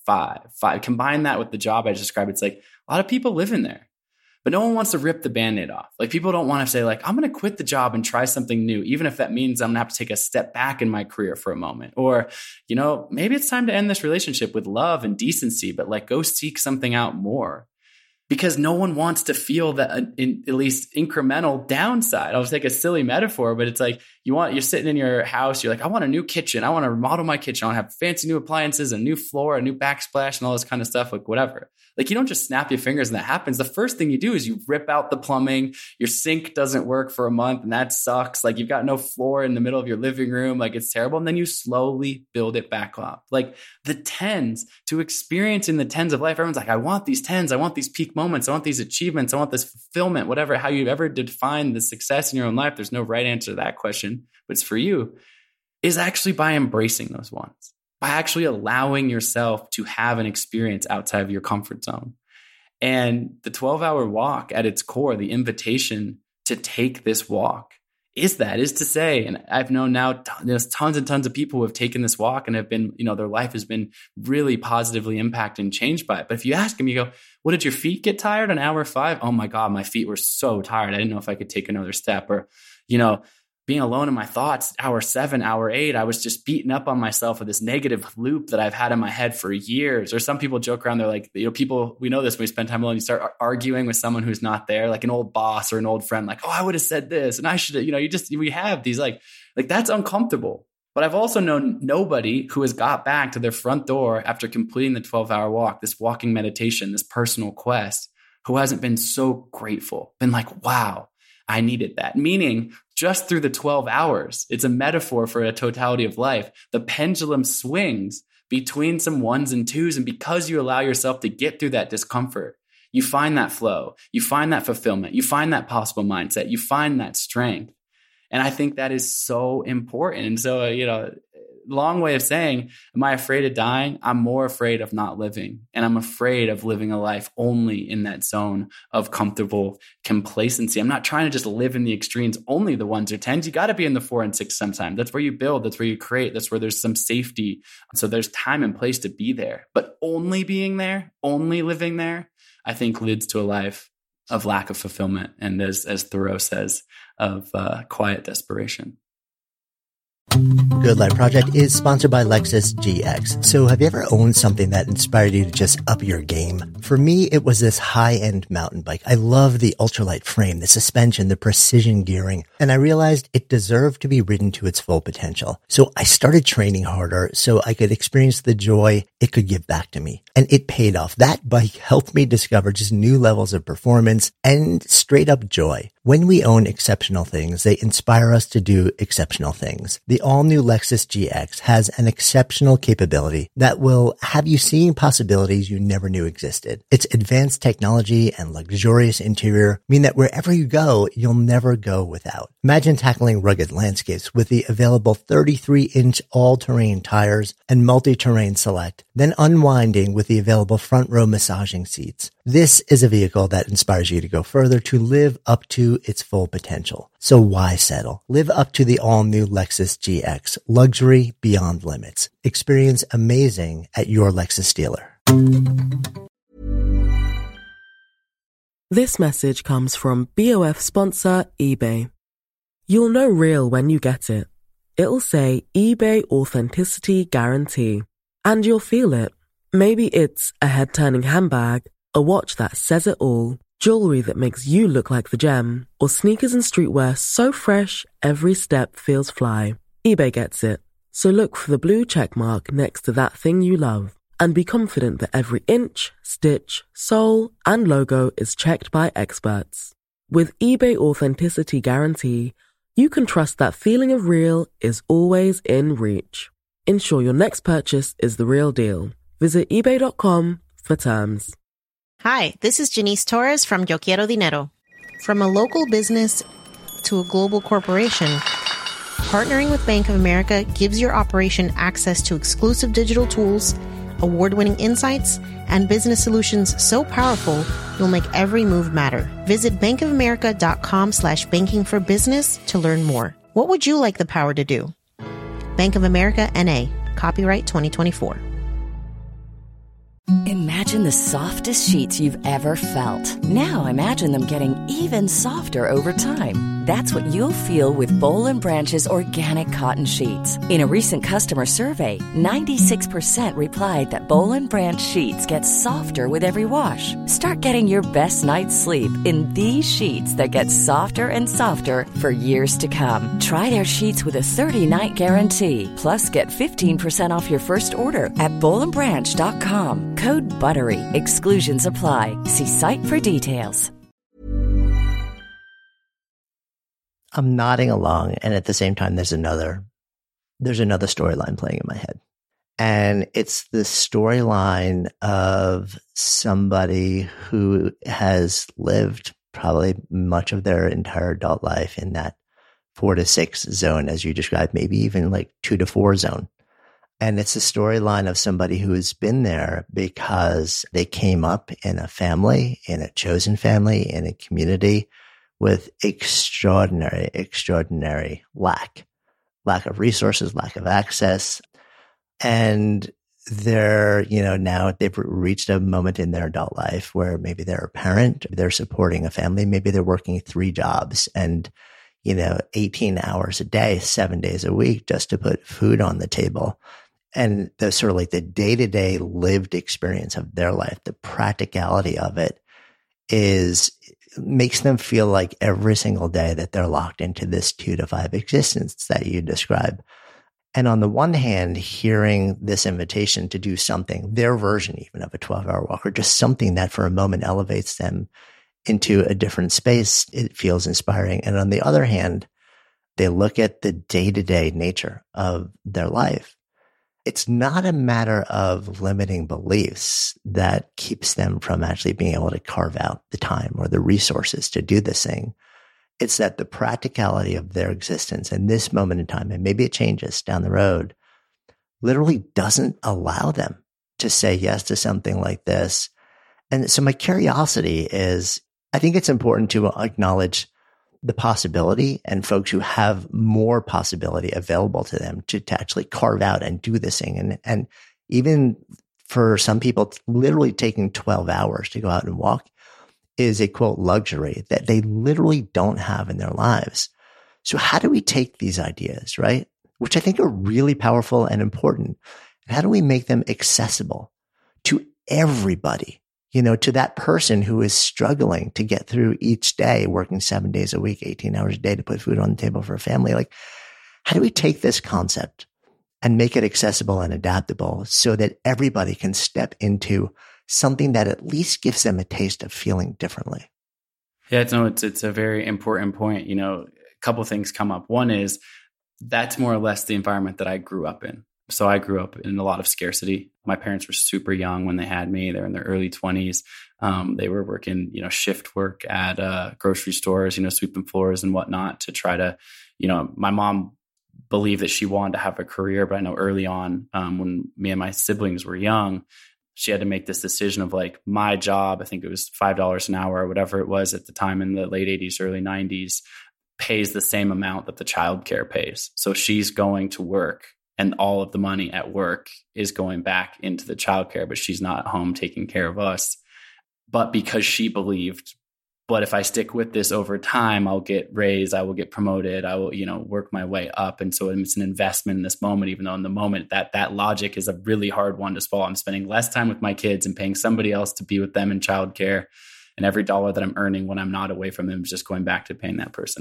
Combine that with the job I just described. It's like a lot of people live in there, but no one wants to rip the Band-Aid off. Like people don't want to say like, I'm going to quit the job and try something new, even if that means I'm going to have to take a step back in my career for a moment. Or, maybe it's time to end this relationship with love and decency, but like go seek something out more. Because no one wants to feel that at least incremental downside. I'll take a silly metaphor, but it's like you're sitting in your house. You're like, I want a new kitchen. I want to remodel my kitchen. I want to have fancy new appliances, a new floor, a new backsplash, and all this kind of stuff. Like whatever. Like you don't just snap your fingers and that happens. The first thing you do is you rip out the plumbing. Your sink doesn't work for a month, and that sucks. Like you've got no floor in the middle of your living room. Like it's terrible. And then you slowly build it back up. Like the tens, to experience in the tens of life. Everyone's like, I want these tens. I want these peak moments. I want these achievements. I want this fulfillment, whatever, how you ever define the success in your own life. There's no right answer to that question, but it's for you, is actually by embracing those ones, by actually allowing yourself to have an experience outside of your comfort zone. And the 12-hour walk at its core, the invitation to take this walk is to say, and I've known now there's tons and tons of people who have taken this walk and have been, their life has been really positively impacted and changed by it. But if you ask them, you go, well, did your feet get tired on hour 5? Oh my God, my feet were so tired. I didn't know if I could take another step. Or, being alone in my thoughts, hour 7, hour 8, I was just beating up on myself with this negative loop that I've had in my head for years. Or some people joke around, they're like, people, we know this when we spend time alone, you start arguing with someone who's not there, like an old boss or an old friend, like, oh, I would have said this and I should have, we have these like that's uncomfortable. But I've also known nobody who has got back to their front door after completing the 12-hour walk, this walking meditation, this personal quest, who hasn't been so grateful, been like, wow, I needed that. Meaning just through the 12 hours, it's a metaphor for a totality of life. The pendulum swings between some 1s and 2s. And because you allow yourself to get through that discomfort, you find that flow, you find that fulfillment, you find that possible mindset, you find that strength. And I think that is so important. And so, long way of saying, am I afraid of dying? I'm more afraid of not living. And I'm afraid of living a life only in that zone of comfortable complacency. I'm not trying to just live in the extremes, only the 1s or 10s. You got to be in the 4 and 6 sometimes. That's where you build. That's where you create. That's where there's some safety. So there's time and place to be there. But only being there, only living there, I think leads to a life of lack of fulfillment. And as Thoreau says, of quiet desperation. Good Life Project is sponsored by Lexus GX. So have you ever owned something that inspired you to just up your game? For me, it was this high-end mountain bike. I love the ultralight frame, the suspension, the precision gearing, and I realized it deserved to be ridden to its full potential. So I started training harder so I could experience the joy it could give back to me. And it paid off. That bike helped me discover just new levels of performance and straight up joy. When we own exceptional things, they inspire us to do exceptional things. The all-new Lexus GX has an exceptional capability that will have you seeing possibilities you never knew existed. Its advanced technology and luxurious interior mean that wherever you go, you'll never go without. Imagine tackling rugged landscapes with the available 33-inch all-terrain tires and multi-terrain select, then unwinding with the available front-row massaging seats. This is a vehicle that inspires you to go further, to live up to its full potential. So why settle? Live up to the all-new Lexus GX. Luxury beyond limits. Experience amazing at your Lexus dealer. This message comes from BOF sponsor eBay. You'll know real when you get it. It'll say eBay Authenticity Guarantee. And you'll feel it. Maybe it's a head-turning handbag, A watch that says it all, jewelry that makes you look like the gem, or sneakers and streetwear so fresh every step feels fly. eBay gets it. So look for the blue check mark next to that thing you love and be confident that every inch, stitch, sole, and logo is checked by experts. With eBay Authenticity Guarantee, you can trust that feeling of real is always in reach. Ensure your next purchase is the real deal. Visit eBay.com for terms. Hi, this is Janice Torres from Yo Quiero Dinero. From a local business to a global corporation, partnering with Bank of America gives your operation access to exclusive digital tools, award-winning insights, and business solutions so powerful, you'll make every move matter. Visit bankofamerica.com/banking for business to learn more. What would you like the power to do? Bank of America, N.A. Copyright 2024. Imagine the softest sheets you've ever felt. Now imagine them getting even softer over time. That's what you'll feel with Boll & Branch's organic cotton sheets. In a recent customer survey, 96% replied that Boll & Branch sheets get softer with every wash. Start getting your best night's sleep in these sheets that get softer and softer for years to come. Try their sheets with a 30-night guarantee. Plus, get 15% off your first order at bollandbranch.com. Code BUTTERY. Exclusions apply. See site for details. I'm nodding along, and at the same time, there's another storyline playing in my head. And it's the storyline of somebody who has lived probably much of their entire adult life in that 4 to 6 zone, as you described, maybe even like 2 to 4 zone. And it's a storyline of somebody who has been there because they came up in a family, in a chosen family, in a community with extraordinary lack of resources, lack of access. And they're, now they've reached a moment in their adult life where maybe they're a parent, they're supporting a family, maybe they're working 3 jobs and, 18 hours a day, 7 days a week just to put food on the table. And the sort of like the day-to-day lived experience of their life, the practicality of it makes them feel like every single day that they're locked into this 2 to 5 existence that you describe. And on the one hand, hearing this invitation to do something, their version even of a 12-hour walk, or just something that for a moment elevates them into a different space, it feels inspiring. And on the other hand, they look at the day-to-day nature of their life. It's not a matter of limiting beliefs that keeps them from actually being able to carve out the time or the resources to do this thing. It's that the practicality of their existence in this moment in time, and maybe it changes down the road, literally doesn't allow them to say yes to something like this. And so my curiosity is, I think it's important to acknowledge the possibility and folks who have more possibility available to them to actually carve out and do this thing. And even for some people, literally taking 12 hours to go out and walk is a quote luxury that they literally don't have in their lives. So how do we take these ideas, right? Which I think are really powerful and important. And how do we make them accessible to everybody? To that person who is struggling to get through each day, working 7 days a week, 18 hours a day to put food on the table for a family. Like, how do we take this concept and make it accessible and adaptable so that everybody can step into something that at least gives them a taste of feeling differently? Yeah, it's a very important point. A couple of things come up. One is that's more or less the environment that I grew up in. So I grew up in a lot of scarcity. My parents were super young when they had me. They're in their early 20s. They were working, shift work at grocery stores, sweeping floors and whatnot to try to, my mom believed that she wanted to have a career. But I know early on, when me and my siblings were young, she had to make this decision of like, my job, I think it was $5 an hour or whatever it was at the time in the late 80s, early 90s, pays the same amount that the childcare pays. So she's going to work. And all of the money at work is going back into the childcare, but she's not home taking care of us. But because she believed But if I stick with this over time, I'll get raised, I will get promoted, I will, work my way up. And so it's an investment in this moment, even though in the moment that logic is a really hard one to swallow. I'm spending less time with my kids and paying somebody else to be with them in childcare. And every dollar that I'm earning when I'm not away from them is just going back to paying that person.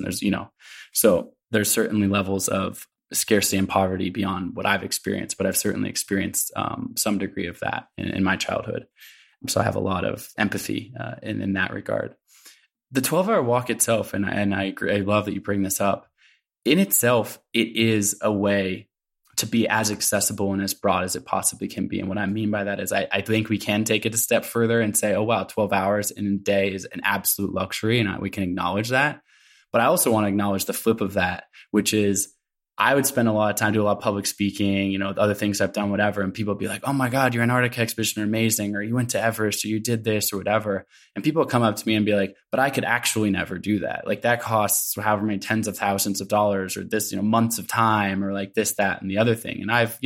So there's certainly levels of scarcity and poverty beyond what I've experienced, but I've certainly experienced some degree of that in my childhood. So I have a lot of empathy in that regard. The 12-hour walk itself, and I agree, I love that you bring this up. In itself, it is a way to be as accessible and as broad as it possibly can be. And what I mean by that is I think we can take it a step further and say, oh, wow, 12 hours in a day is an absolute luxury, and we can acknowledge that. But I also want to acknowledge the flip of that, which is I would spend a lot of time, do a lot of public speaking, other things I've done, whatever. And people would be like, oh my God, your Antarctica expedition are amazing. Or you went to Everest, or you did this or whatever. And people would come up to me and be like, but I could actually never do that. Like that costs however many tens of thousands of dollars, or this, months of time, or like this, that, and the other thing. And I've,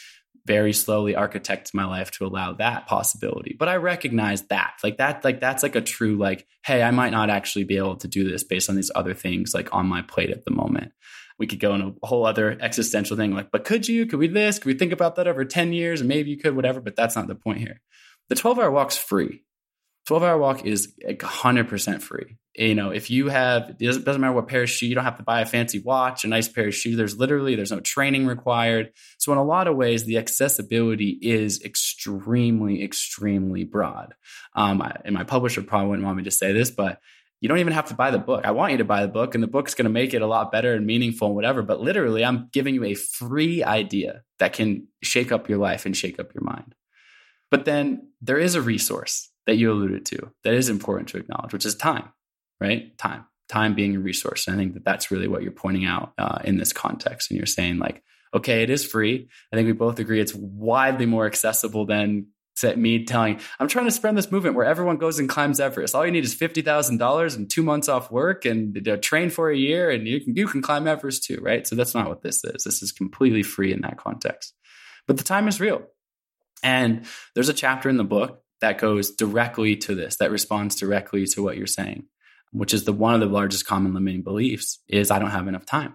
very slowly architected my life to allow that possibility. But I recognize that that's like a true, hey, I might not actually be able to do this based on these other things like on my plate at the moment. We could go in a whole other existential thing but could you? Could we this? Could we think about that over 10 years? And maybe you could, whatever, but that's not the point here. The 12-hour walk's free. 12-hour walk is 100% free. If you have, it doesn't matter what pair of shoes, you don't have to buy a fancy watch, a nice pair of shoes. There's no training required. So in a lot of ways, the accessibility is extremely, extremely broad. And my publisher probably wouldn't want me to say this, but you don't even have to buy the book. I want you to buy the book, and the book's going to make it a lot better and meaningful and whatever. But literally, I'm giving you a free idea that can shake up your life and shake up your mind. But then there is a resource that you alluded to that is important to acknowledge, which is time, right? Time being a resource. And I think that's really what you're pointing out in this context. And you're saying okay, it is free. I think we both agree it's widely more accessible than me telling, I'm trying to spread this movement where everyone goes and climbs Everest. All you need is $50,000 and 2 months off work and train for a year, and you can climb Everest too, right? So that's not what this is. This is completely free in that context. But the time is real. And there's a chapter in the book that goes directly to this, that responds directly to what you're saying, which is one of the largest common limiting beliefs is I don't have enough time.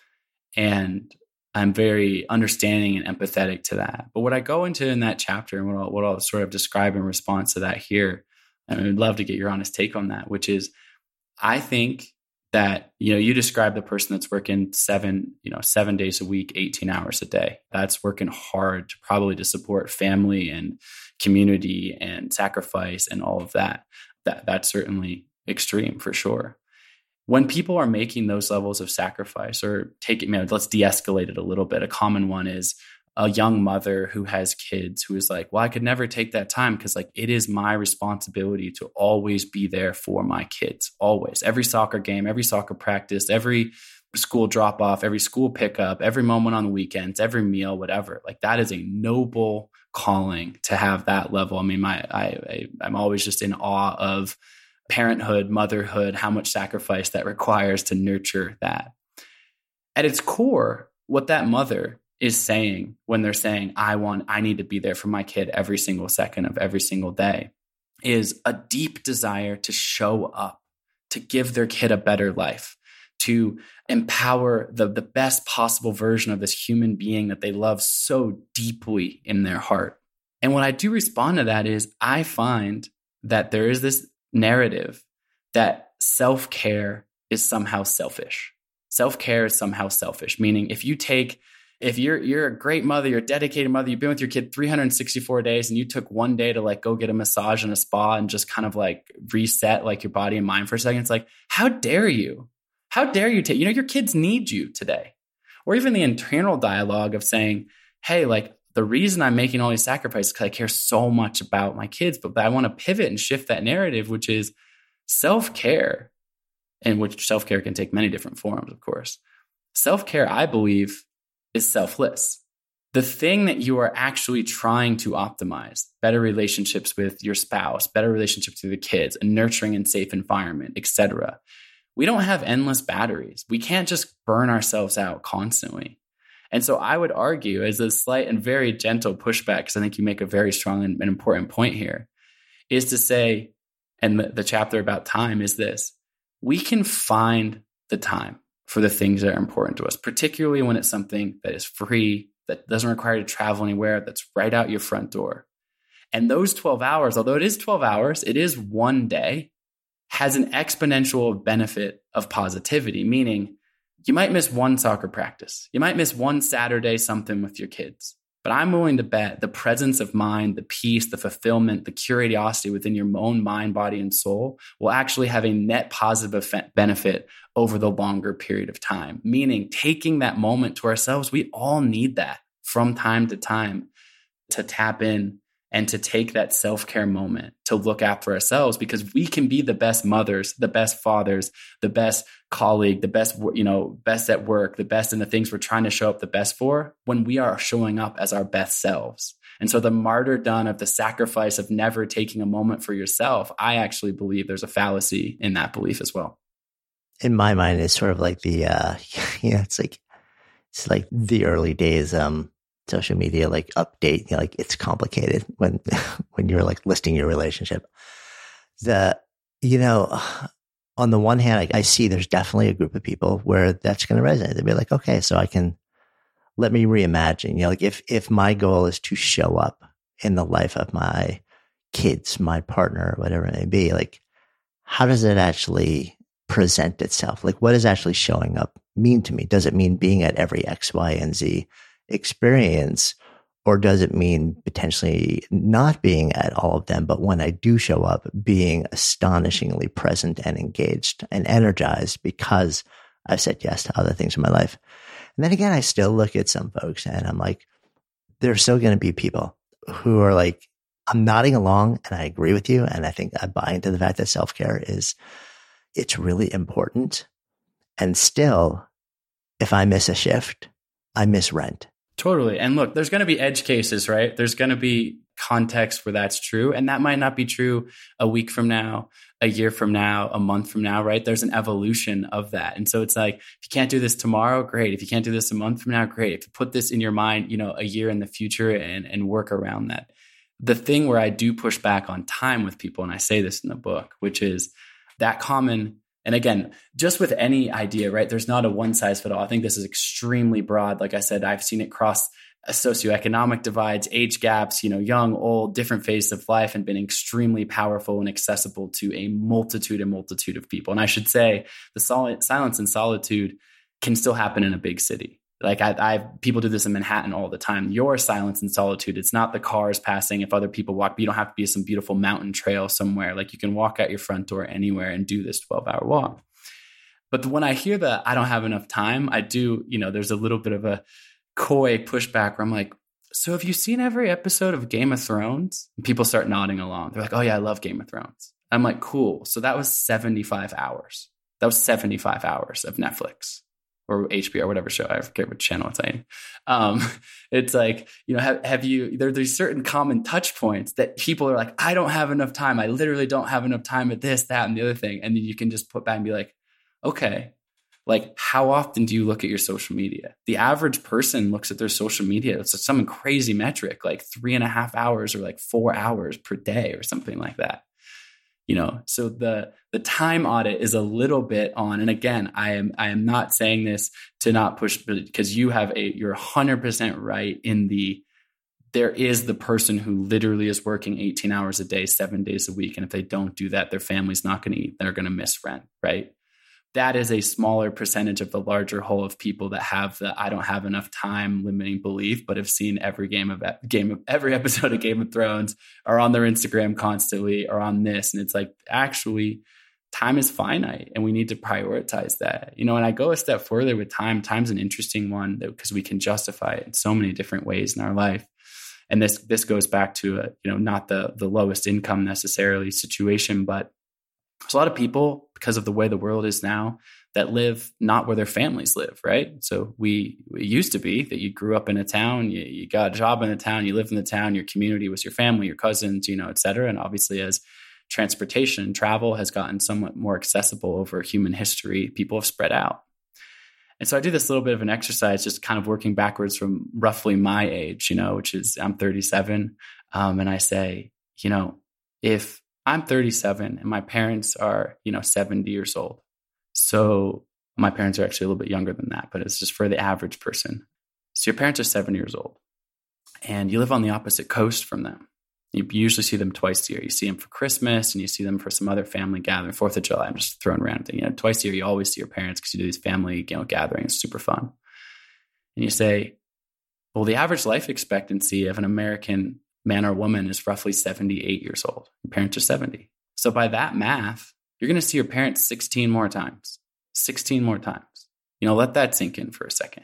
And I'm very understanding and empathetic to that. But what I go into in that chapter and what I'll sort of describe in response to that here, and I'd love to get your honest take on that, which is I think that, you describe the person that's working 7 days a week, 18 hours a day. That's working hard to support family and community and sacrifice and all of that. That's certainly extreme for sure. When people are making those levels of sacrifice or let's de-escalate it a little bit. A common one is a young mother who has kids who is like, well, I could never take that time because it is my responsibility to always be there for my kids. Always. Every soccer game, every soccer practice, every school drop off, every school pickup, every moment on the weekends, every meal, whatever. That is a noble calling to have that level. I mean, I'm always just in awe of parenthood, motherhood, how much sacrifice that requires to nurture that. At its core, what that mother is saying when they're saying, I need to be there for my kid every single second of every single day, is a deep desire to show up, to give their kid a better life, to empower the best possible version of this human being that they love so deeply in their heart. And when I do respond to that is I find that there is this narrative that self-care is somehow selfish. Self-care is somehow selfish, meaning if you're a great mother, you're a dedicated mother, you've been with your kid 364 days and you took one day to go get a massage in a spa and just kind of reset your body and mind for a second. It's how dare you? How dare you take, your kids need you today. Or even the internal dialogue of saying, hey, the reason I'm making all these sacrifices is because I care so much about my kids, but I want to pivot and shift that narrative, which is self-care, and which self-care can take many different forms, of course. Self-care, I believe, is selfless. The thing that you are actually trying to optimize, better relationships with your spouse, better relationships with the kids, a nurturing and safe environment, etc. We don't have endless batteries. We can't just burn ourselves out constantly. And so I would argue, as a slight and very gentle pushback, because I think you make a very strong and important point here, is to say, And the chapter about time is this: we can find the time for the things that are important to us, particularly when it's something that is free, that doesn't require you to travel anywhere, that's right out your front door. And those 12 hours, although it is 12 hours, it is one day, has an exponential benefit of positivity, meaning you might miss one soccer practice. You might miss one Saturday something with your kids. But I'm willing to bet the presence of mind, the peace, the fulfillment, the curiosity within your own mind, body, and soul will actually have a net positive benefit over the longer period of time. Meaning taking that moment to ourselves, we all need that from time to time to tap in and to take that self-care moment to look after ourselves, because we can be the best mothers, the best fathers, the best colleague, the best, best at work, the best in the things we're trying to show up the best for when we are showing up as our best selves. And so the martyrdom of the sacrifice of never taking a moment for yourself, I actually believe there's a fallacy in that belief as well. In my mind, it's sort of like the, it's like the early days, social media, like update, like it's complicated when you're like listing your relationship. On the one hand, I see there's definitely a group of people where that's going to resonate. They'll be like, okay, so let me reimagine, like if my goal is to show up in the life of my kids, my partner, whatever it may be, like, how does it actually present itself? Like, what does actually showing up mean to me? Does it mean being at every X, Y, and Z experience, or does it mean potentially not being at all of them, but when I do show up, being astonishingly present and engaged and energized because I've said yes to other things in my life? And then again, I still look at some folks and I'm like, there's still going to be people who are like, I'm nodding along and I agree with you. And I think I buy into the fact that self-care it's really important. And still, if I miss a shift, I miss rent. Totally. And look, there's going to be edge cases, right? There's going to be context where that's true. And that might not be true a week from now, a year from now, a month from now, right? There's an evolution of that. And so it's like, if you can't do this tomorrow, great. If you can't do this a month from now, great. If you put this in your mind, a year in the future and work around that. The thing where I do push back on time with people, and I say this in the book, which is that common. And again, just with any idea, right? There's not a one size fit all. I think this is extremely broad. Like I said, I've seen it cross socioeconomic divides, age gaps, young, old, different phases of life, and been extremely powerful and accessible to a multitude of people. And I should say the silence and solitude can still happen in a big city. Like people do this in Manhattan all the time. Your silence and solitude, it's not the cars passing. If other people walk, you don't have to be some beautiful mountain trail somewhere. Like you can walk out your front door anywhere and do this 12-hour walk. But when I hear that I don't have enough time, I do, there's a little bit of a coy pushback where I'm like, so have you seen every episode of Game of Thrones? And people start nodding along. They're like, oh yeah, I love Game of Thrones. I'm like, cool. So that was 75 hours. That was 75 hours of Netflix. Or HBO or whatever show, I forget which channel it's on. It's like, have you, there's certain common touch points that people are like, I don't have enough time. I literally don't have enough time at this, that, and the other thing. And then you can just put back and be like, okay, like how often do you look at your social media? The average person looks at their social media. It's some crazy metric, like 3.5 hours or like 4 hours per day or something like that. So the time audit is a little bit on, and again, I am not saying this to not push, because you're 100% right in there is the person who literally is working 18 hours a day, 7 days a week. And if they don't do that, their family's not going to eat. They're going to miss rent, right? That is a smaller percentage of the larger whole of people that have the I don't have enough time limiting belief, but have seen every every episode of Game of Thrones, are on their Instagram constantly, or on this. And it's like, actually, time is finite and we need to prioritize that. And I go a step further with time. Time's an interesting one because we can justify it in so many different ways in our life. And this goes back to not the lowest income necessarily situation, but there's a lot of people, because of the way the world is now, that live not where their families live, right? So it used to be that you grew up in a town, you got a job in the town, you lived in the town, your community was your family, your cousins, et cetera. And obviously as transportation and travel has gotten somewhat more accessible over human history, people have spread out. And so I do this little bit of an exercise, just kind of working backwards from roughly my age, which is I'm 37. And I say, if I'm 37 and my parents are, 70 years old. So my parents are actually a little bit younger than that, but it's just for the average person. So your parents are 7 years old and you live on the opposite coast from them. You usually see them twice a year. You see them for Christmas and you see them for some other family gathering. 4th of July, I'm just throwing random thing. Twice a year, you always see your parents because you do these family gatherings. It's super fun. And you say, well, the average life expectancy of an American man or woman is roughly 78 years old. Your parents are 70. So by that math, you're going to see your parents 16 more times. 16 more times. Let that sink in for a second.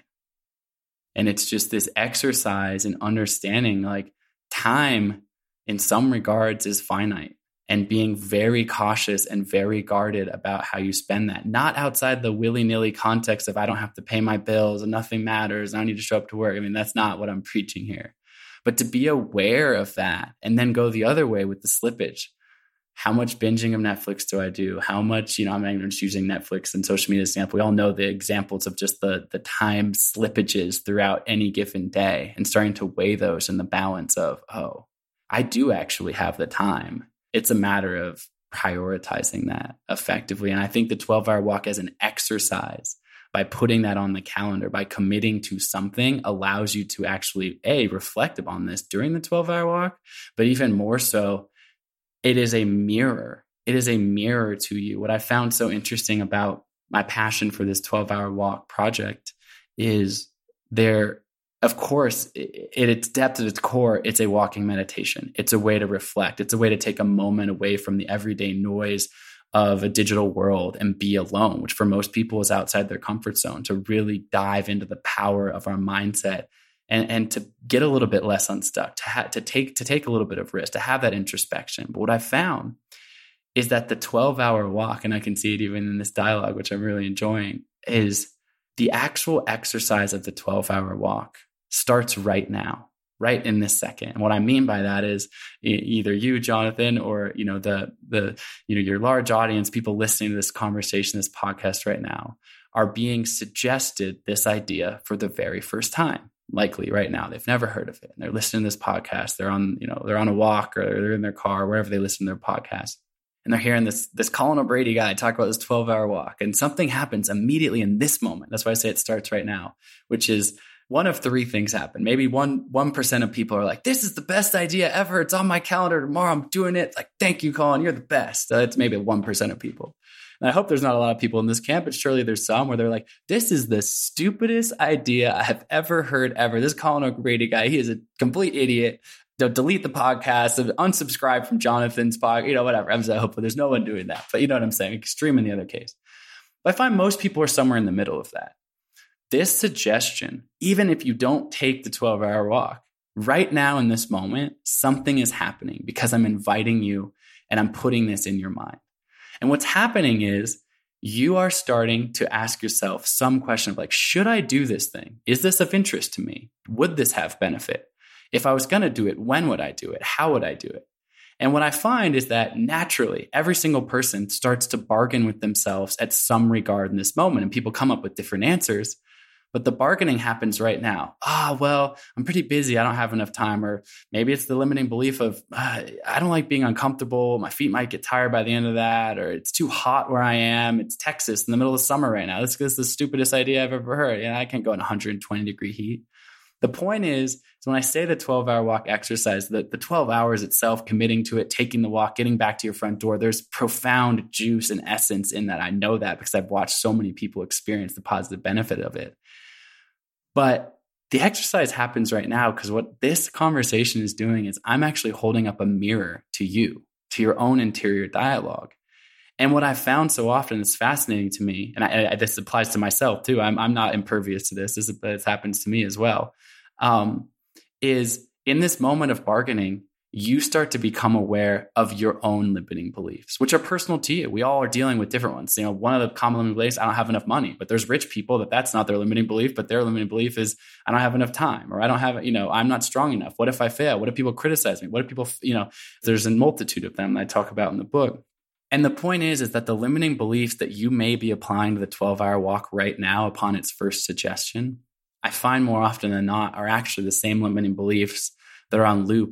And it's just this exercise in understanding like time in some regards is finite, and being very cautious and very guarded about how you spend that. Not outside the willy-nilly context of I don't have to pay my bills and nothing matters. I don't need to show up to work. I mean, that's not what I'm preaching here. But to be aware of that and then go the other way with the slippage. How much binging of Netflix do I do? How much, I'm just using Netflix and social media as an example. We all know the examples of just the time slippages throughout any given day and starting to weigh those in the balance of, I do actually have the time. It's a matter of prioritizing that effectively. And I think the 12-hour walk as an exercise, by putting that on the calendar, by committing to something, allows you to actually, reflect upon this during the 12-hour walk, but even more so, it is a mirror. It is a mirror to you. What I found so interesting about my passion for this 12-hour walk project is of course, at its depth, at its core, it's a walking meditation. It's a way to reflect. It's a way to take a moment away from the everyday noise of a digital world and be alone, which for most people is outside their comfort zone, to really dive into the power of our mindset and to get a little bit less unstuck, to take a little bit of risk, to have that introspection. But what I found is that the 12-hour walk, and I can see it even in this dialogue, which I'm really enjoying, is the actual exercise of the 12-hour walk starts right now, right in this second. And what I mean by that is either you, Jonathan, or your large audience, people listening to this conversation, this podcast right now, are being suggested this idea for the very first time. Likely right now, they've never heard of it, and they're listening to this podcast. They're on a walk, or they're in their car, wherever they listen to their podcast, and they're hearing this Colin O'Brady guy talk about this 12-hour walk, and something happens immediately in this moment. That's why I say it starts right now, which is one of three things happen. Maybe 1% of people are like, "This is the best idea ever. It's on my calendar tomorrow. I'm doing it." Like, "Thank you, Colin. You're the best." It's maybe 1% of people. And I hope there's not a lot of people in this camp, but surely there's some where they're like, "This is the stupidest idea I have ever heard ever. This Colin O'Grady guy, he is a complete idiot. Delete the podcast, unsubscribe from Jonathan's podcast," whatever. I hope there's no one doing that. But you know what I'm saying? Extreme in the other case. But I find most people are somewhere in the middle of that. This suggestion, even if you don't take the 12-hour walk, right now in this moment, something is happening because I'm inviting you and I'm putting this in your mind. And what's happening is you are starting to ask yourself some question of like, should I do this thing? Is this of interest to me? Would this have benefit? If I was going to do it, when would I do it? How would I do it? And what I find is that naturally, every single person starts to bargain with themselves at some regard in this moment. And people come up with different answers. But the bargaining happens right now. Well, I'm pretty busy. I don't have enough time. Or maybe it's the limiting belief of, I don't like being uncomfortable. My feet might get tired by the end of that. Or it's too hot where I am. It's Texas in the middle of summer right now. This is the stupidest idea I've ever heard. I can't go in 120-degree heat. The point is when I say the 12-hour walk exercise, the 12 hours itself, committing to it, taking the walk, getting back to your front door, there's profound juice and essence in that. I know that because I've watched so many people experience the positive benefit of it. But the exercise happens right now because what this conversation is doing is I'm actually holding up a mirror to you, to your own interior dialogue. And what I found so often is fascinating to me, and this applies to myself too. I'm not impervious to this. This happens to me as well. Is in this moment of bargaining, you start to become aware of your own limiting beliefs, which are personal to you. We all are dealing with different ones. One of the common limiting beliefs, I don't have enough money, but there's rich people that's not their limiting belief, but their limiting belief is I don't have enough time, or I don't have, I'm not strong enough. What if I fail? What if people criticize me? What if people, there's a multitude of them that I talk about in the book. And the point is that the limiting beliefs that you may be applying to the 12-hour walk right now upon its first suggestion, I find more often than not are actually the same limiting beliefs that are on loop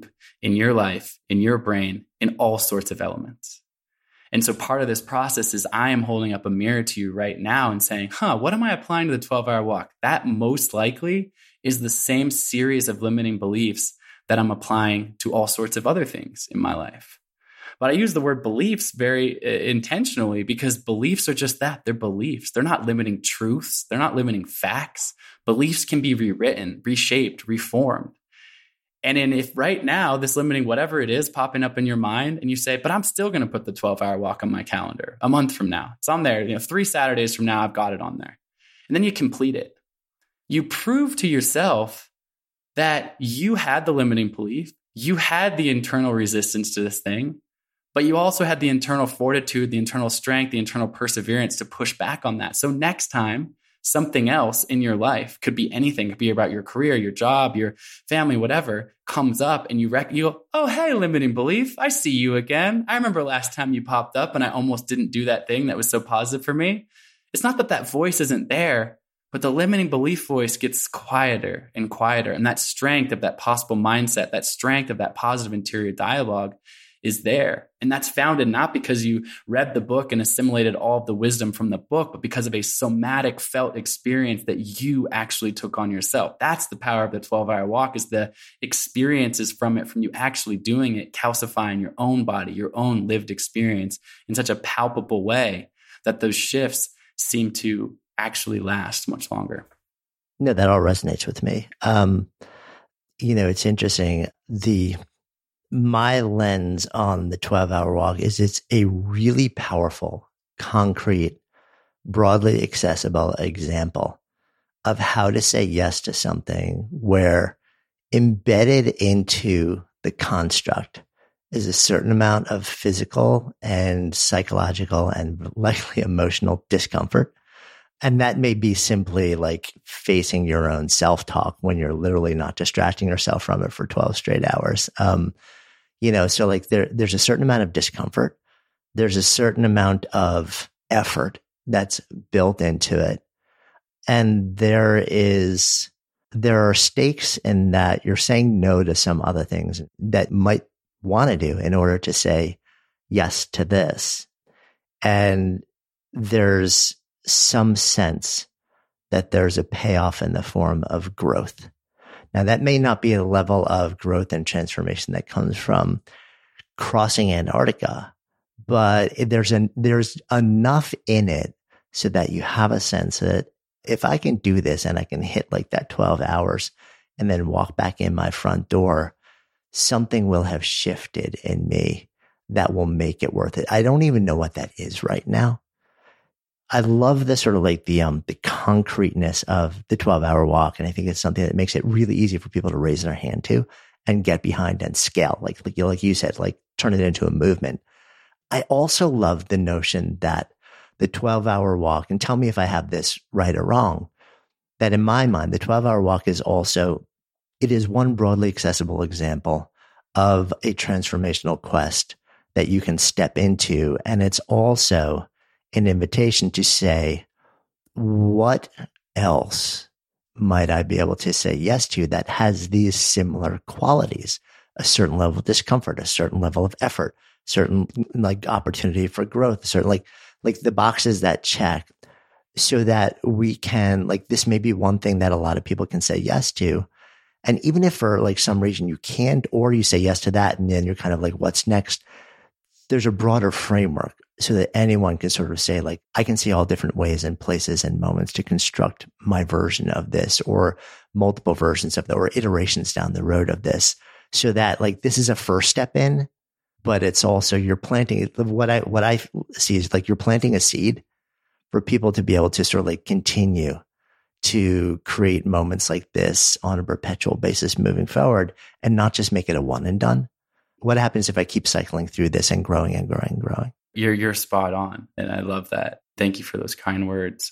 in your life, in your brain, in all sorts of elements. And so part of this process is I am holding up a mirror to you right now and saying, what am I applying to the 12-hour walk? That most likely is the same series of limiting beliefs that I'm applying to all sorts of other things in my life. But I use the word beliefs very intentionally because beliefs are just that. They're beliefs. They're not limiting truths. They're not limiting facts. Beliefs can be rewritten, reshaped, reformed. And if right now, this limiting whatever it is popping up in your mind and you say, but I'm still going to put the 12-hour walk on my calendar a month from now. It's on there. 3 Saturdays from now, I've got it on there. And then you complete it. You prove to yourself that you had the limiting belief. You had the internal resistance to this thing, but you also had the internal fortitude, the internal strength, the internal perseverance to push back on that. So next time, something else in your life, could be anything, could be about your career, your job, your family, whatever, comes up and you go, oh, hey, limiting belief, I see you again. I remember last time you popped up and I almost didn't do that thing that was so positive for me. It's not that that voice isn't there, but the limiting belief voice gets quieter and quieter. And that strength of that possible mindset, that strength of that positive interior dialogue is there. And that's founded not because you read the book and assimilated all of the wisdom from the book, but because of a somatic felt experience that you actually took on yourself. That's the power of the 12-hour walk, is the experiences from it, from you actually doing it, calcifying your own body, your own lived experience in such a palpable way that those shifts seem to actually last much longer. No, that all resonates with me. It's interesting. My lens on the 12-hour walk is it's a really powerful, concrete, broadly accessible example of how to say yes to something where embedded into the construct is a certain amount of physical and psychological and likely emotional discomfort. And that may be simply like facing your own self-talk when you're literally not distracting yourself from it for 12 straight hours. So like there's a certain amount of discomfort. There's a certain amount of effort that's built into it. And there are stakes in that you're saying no to some other things that might want to do in order to say yes to this. And there's some sense that there's a payoff in the form of growth. Now, that may not be a level of growth and transformation that comes from crossing Antarctica, but there's enough in it so that you have a sense that if I can do this and I can hit like that 12 hours and then walk back in my front door, something will have shifted in me that will make it worth it. I don't even know what that is right now. I love the sort of like the concreteness of the 12-hour walk. And I think it's something that makes it really easy for people to raise their hand to and get behind and scale. Like you said, like turn it into a movement. I also love the notion that the 12-hour walk, and tell me if I have this right or wrong, that in my mind, the 12-hour walk is one broadly accessible example of a transformational quest that you can step into. And it's also an invitation to say, what else might I be able to say yes to that has these similar qualities? A certain level of discomfort, a certain level of effort, certain like opportunity for growth, certain like the boxes that check, so that we can, like, this may be one thing that a lot of people can say yes to. And even if for like some reason you can't, or you say yes to that, and then you're kind of like, what's next? There's a broader framework so that anyone can sort of say, like, I can see all different ways and places and moments to construct my version of this, or multiple versions of that, or iterations down the road of this, so that like this is a first step in, but it's also you're planting. What I see is like you're planting a seed for people to be able to sort of like continue to create moments like this on a perpetual basis moving forward, and not just make it a one and done. What happens if I keep cycling through this and growing and growing and growing? You're spot on. And I love that. Thank you for those kind words.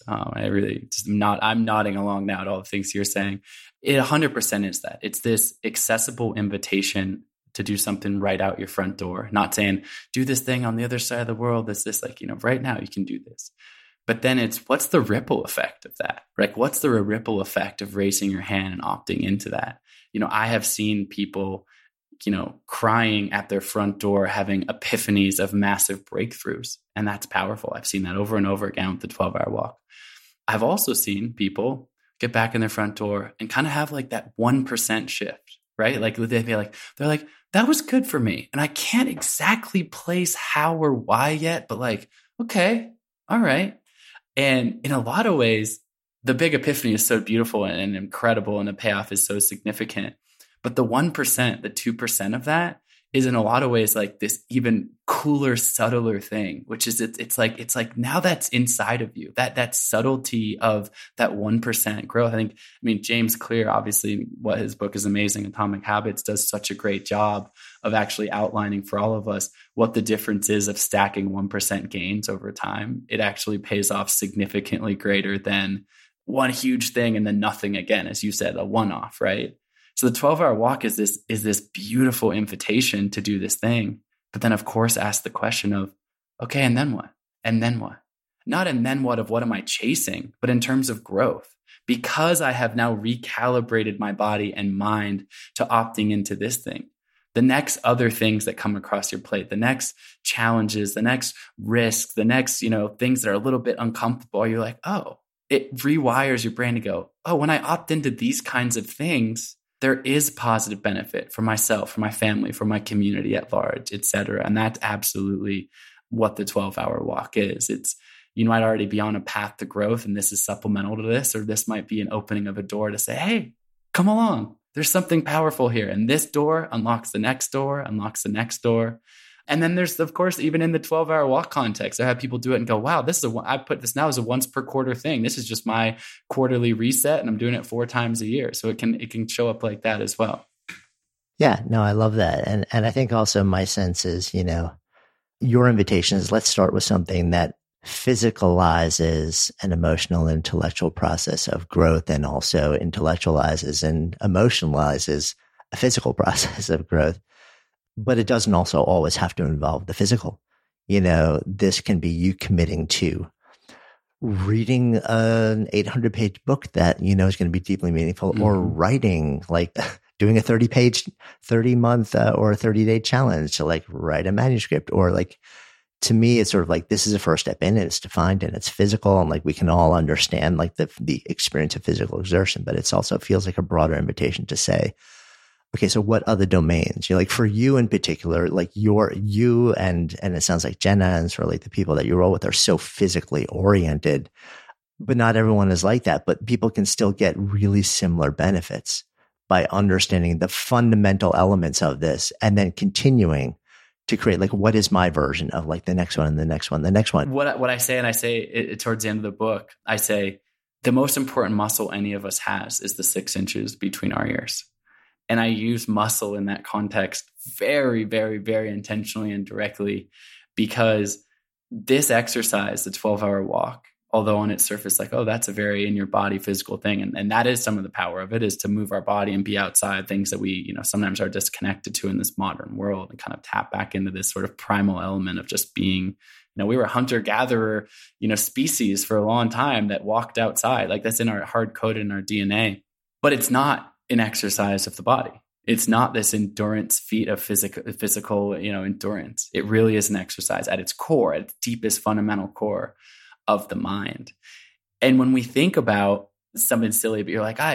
I'm nodding along now to all the things you're saying. It 100% is that. It's this accessible invitation to do something right out your front door. Not saying, do this thing on the other side of the world. That's this like, right now you can do this. But then it's, what's the ripple effect of that? Like, what's the ripple effect of raising your hand and opting into that? I have seen people crying at their front door, having epiphanies of massive breakthroughs. And that's powerful. I've seen that over and over again with the 12-hour walk. I've also seen people get back in their front door and kind of have like that 1% shift, right? Like they're like, that was good for me. And I can't exactly place how or why yet, but like, okay, all right. And in a lot of ways, the big epiphany is so beautiful and incredible, and the payoff is so significant. But the 1%, the 2% of that is in a lot of ways like this even cooler, subtler thing, which is it's like now that's inside of you, that subtlety of that 1% growth. I mean, James Clear, obviously, what his book is amazing, Atomic Habits, does such a great job of actually outlining for all of us what the difference is of stacking 1% gains over time. It actually pays off significantly greater than one huge thing and then nothing again, as you said, a one-off, right? So the 12-hour walk is this beautiful invitation to do this thing. But then, of course, ask the question of, okay, and then what? And then what? Not and then what of what am I chasing, but in terms of growth. Because I have now recalibrated my body and mind to opting into this thing. The next other things that come across your plate, the next challenges, the next risks, the next, things that are a little bit uncomfortable, you're like, oh, it rewires your brain to go, oh, when I opt into these kinds of things, there is positive benefit for myself, for my family, for my community at large, et cetera. And that's absolutely what the 12-hour walk is. You might already be on a path to growth, and this is supplemental to this, or this might be an opening of a door to say, hey, come along. There's something powerful here. And this door unlocks the next door, unlocks the next door. And then there's, of course, even in the 12-hour walk context, I have people do it and go, wow, I put this now as a once per quarter thing. This is just my quarterly reset, and I'm doing it 4 times a year. So it can show up like that as well. Yeah, no, I love that. And I think also my sense is, your invitation is let's start with something that physicalizes an emotional and intellectual process of growth, and also intellectualizes and emotionalizes a physical process of growth. But it doesn't also always have to involve the physical. This can be you committing to reading an 800-page book that, is going to be deeply meaningful, or writing, like doing a 30-month or a 30-day challenge to like write a manuscript, or like, to me, it's sort of like, this is a first step in it. It's defined and it's physical. And like, we can all understand like the experience of physical exertion, but it's also feels like a broader invitation to say, okay, so what other domains? Like for you in particular, like you and it sounds like Jenna and sort of like the people that you roll with are so physically oriented, but not everyone is like that. But people can still get really similar benefits by understanding the fundamental elements of this, and then continuing to create like, what is my version of like the next one and the next one, the next one. What I say, and I say it towards the end of the book, I say the most important muscle any of us has is the 6 inches between our ears. And I use muscle in that context very, very, very intentionally and directly, because this exercise, the 12-hour walk, although on its surface, like, oh, that's a very in your body physical thing. And that is some of the power of it, is to move our body and be outside things that we, sometimes are disconnected to in this modern world, and kind of tap back into this sort of primal element of just being, we were a hunter-gatherer, species for a long time that walked outside. Like that's in our hard coded in our DNA, but it's not an exercise of the body. It's not this endurance feat of physical, endurance. It really is an exercise at its core, at its deepest fundamental core of the mind. And when we think about something silly, but you're like,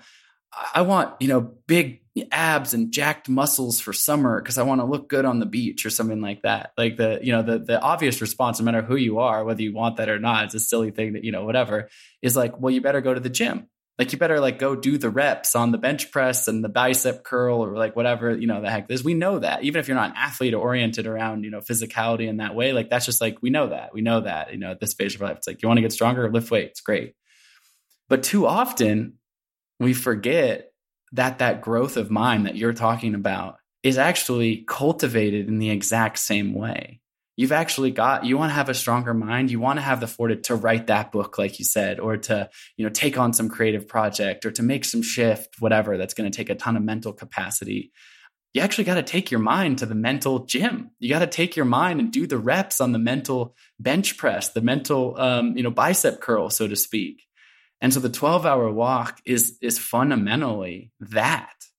I want, big abs and jacked muscles for summer because I want to look good on the beach or something like that. Like the obvious response, no matter who you are, whether you want that or not, it's a silly thing that, whatever, is like, well, you better go to the gym. Like you better like go do the reps on the bench press and the bicep curl, or like whatever, the heck this. We know that, even if you're not an athlete oriented around, physicality in that way, like that's just like, we know that, at this phase of life, it's like, you want to get stronger, lift weights, great. But too often we forget that growth of mind that you're talking about is actually cultivated in the exact same way. You've actually you want to have a stronger mind. You want to have the fortitude to write that book, like you said, or to, take on some creative project, or to make some shift, whatever, that's going to take a ton of mental capacity. You actually got to take your mind to the mental gym. You got to take your mind and do the reps on the mental bench press, the mental, bicep curl, so to speak. And so the 12-hour walk is fundamentally that.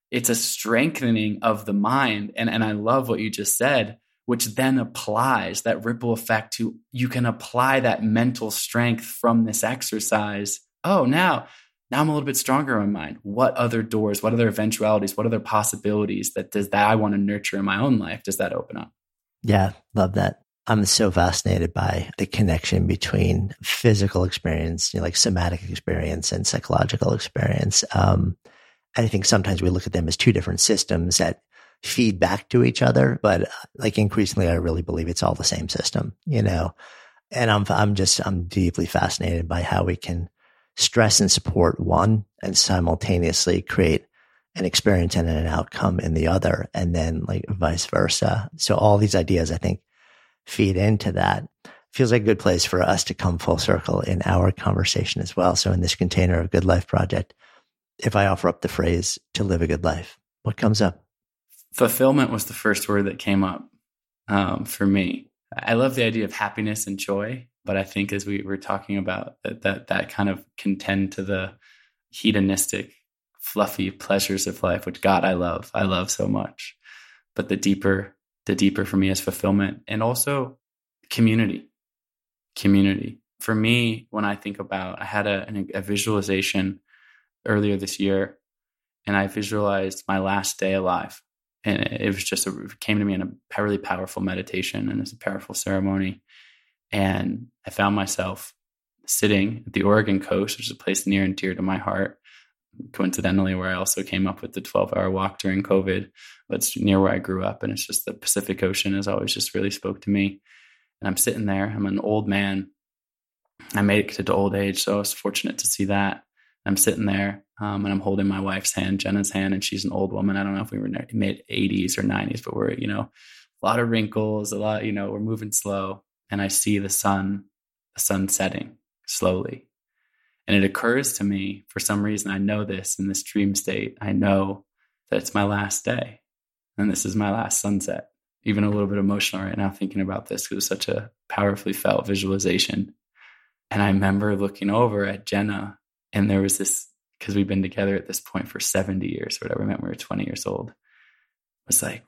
it's a strengthening of the mind. And I love what you just said, which then applies that ripple effect to, you can apply that mental strength from this exercise. Oh, now I'm a little bit stronger in my mind. What other doors, what other eventualities, what other possibilities that I want to nurture in my own life does that open up? Yeah, love that. I'm so fascinated by the connection between physical experience, like somatic experience and psychological experience. I think sometimes we look at them as two different systems that feed back to each other, but like increasingly, I really believe it's all the same system, and I'm deeply fascinated by how we can stress and support one and simultaneously create an experience and an outcome in the other, and then like vice versa. So all these ideas, I think, feed into that. Feels like a good place for us to come full circle in our conversation as well. So in this container of Good Life Project, if I offer up the phrase to live a good life, what comes up? Fulfillment was the first word that came up for me. I love the idea of happiness and joy, but I think as we were talking about that kind of can tend to the hedonistic, fluffy pleasures of life, which God, I love so much. But the deeper for me is fulfillment, and also community. For me, when I think about, I had a visualization earlier this year, and I visualized my last day alive. And it was it came to me in a really powerful meditation, and it's a powerful ceremony. And I found myself sitting at the Oregon coast, which is a place near and dear to my heart, coincidentally, where I also came up with the 12-hour walk during COVID. But it's near where I grew up, and it's just the Pacific Ocean has always just really spoke to me. And I'm sitting there. I'm an old man. I made it to old age, so I was fortunate to see that. I'm sitting there, and I'm holding my wife's hand, Jenna's hand, and she's an old woman. I don't know if we were mid 80s or 90s, but we're, a lot of wrinkles, we're moving slow. And I see the sun setting slowly. And it occurs to me, for some reason, I know this in this dream state, I know that it's my last day. And this is my last sunset. Even a little bit emotional right now thinking about this, because it was such a powerfully felt visualization. And I remember looking over at Jenna, and there was this, because we've been together at this point for 70 years, whatever, I meant we were 20 years old. It was like,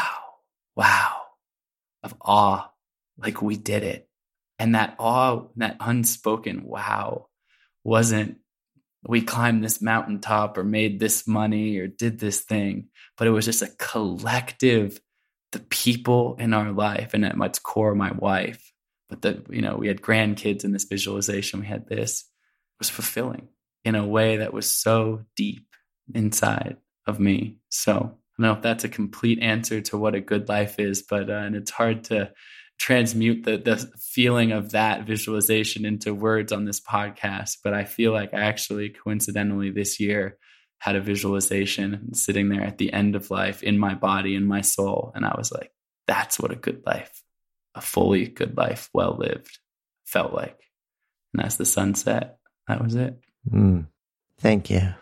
wow, of awe, like we did it. And that awe, that unspoken wow, wasn't we climbed this mountaintop or made this money or did this thing, but it was just a collective, the people in our life, and at its core, my wife. But we had grandkids in this visualization. We had this. It was fulfilling in a way that was so deep inside of me. So I don't know if that's a complete answer to what a good life is, but and it's hard to transmute the feeling of that visualization into words on this podcast. But I feel like I actually coincidentally this year had a visualization sitting there at the end of life in my body, in my soul. And I was like, that's what a good life, a fully good life, well lived, felt like. And as the sun set, that was it. Thank you.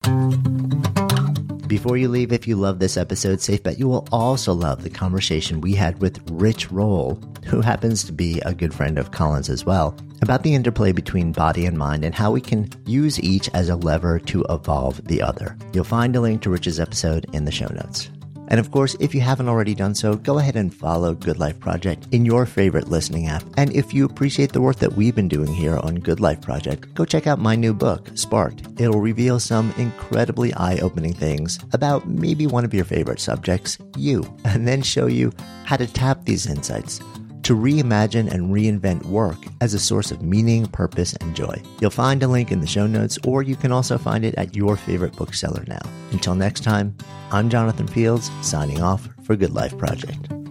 Before you leave, if you love this episode, safe bet you will also love the conversation we had with Rich Roll, who happens to be a good friend of Colin's as well, about the interplay between body and mind and how we can use each as a lever to evolve the other. You'll find a link to Rich's episode in the show notes. And of course, if you haven't already done so, go ahead and follow Good Life Project in your favorite listening app. And if you appreciate the work that we've been doing here on Good Life Project, go check out my new book, Sparked. It'll reveal some incredibly eye-opening things about maybe one of your favorite subjects, you, and then show you how to tap these insights to reimagine and reinvent work as a source of meaning, purpose, and joy. You'll find a link in the show notes, or you can also find it at your favorite bookseller now. Until next time, I'm Jonathan Fields, signing off for Good Life Project.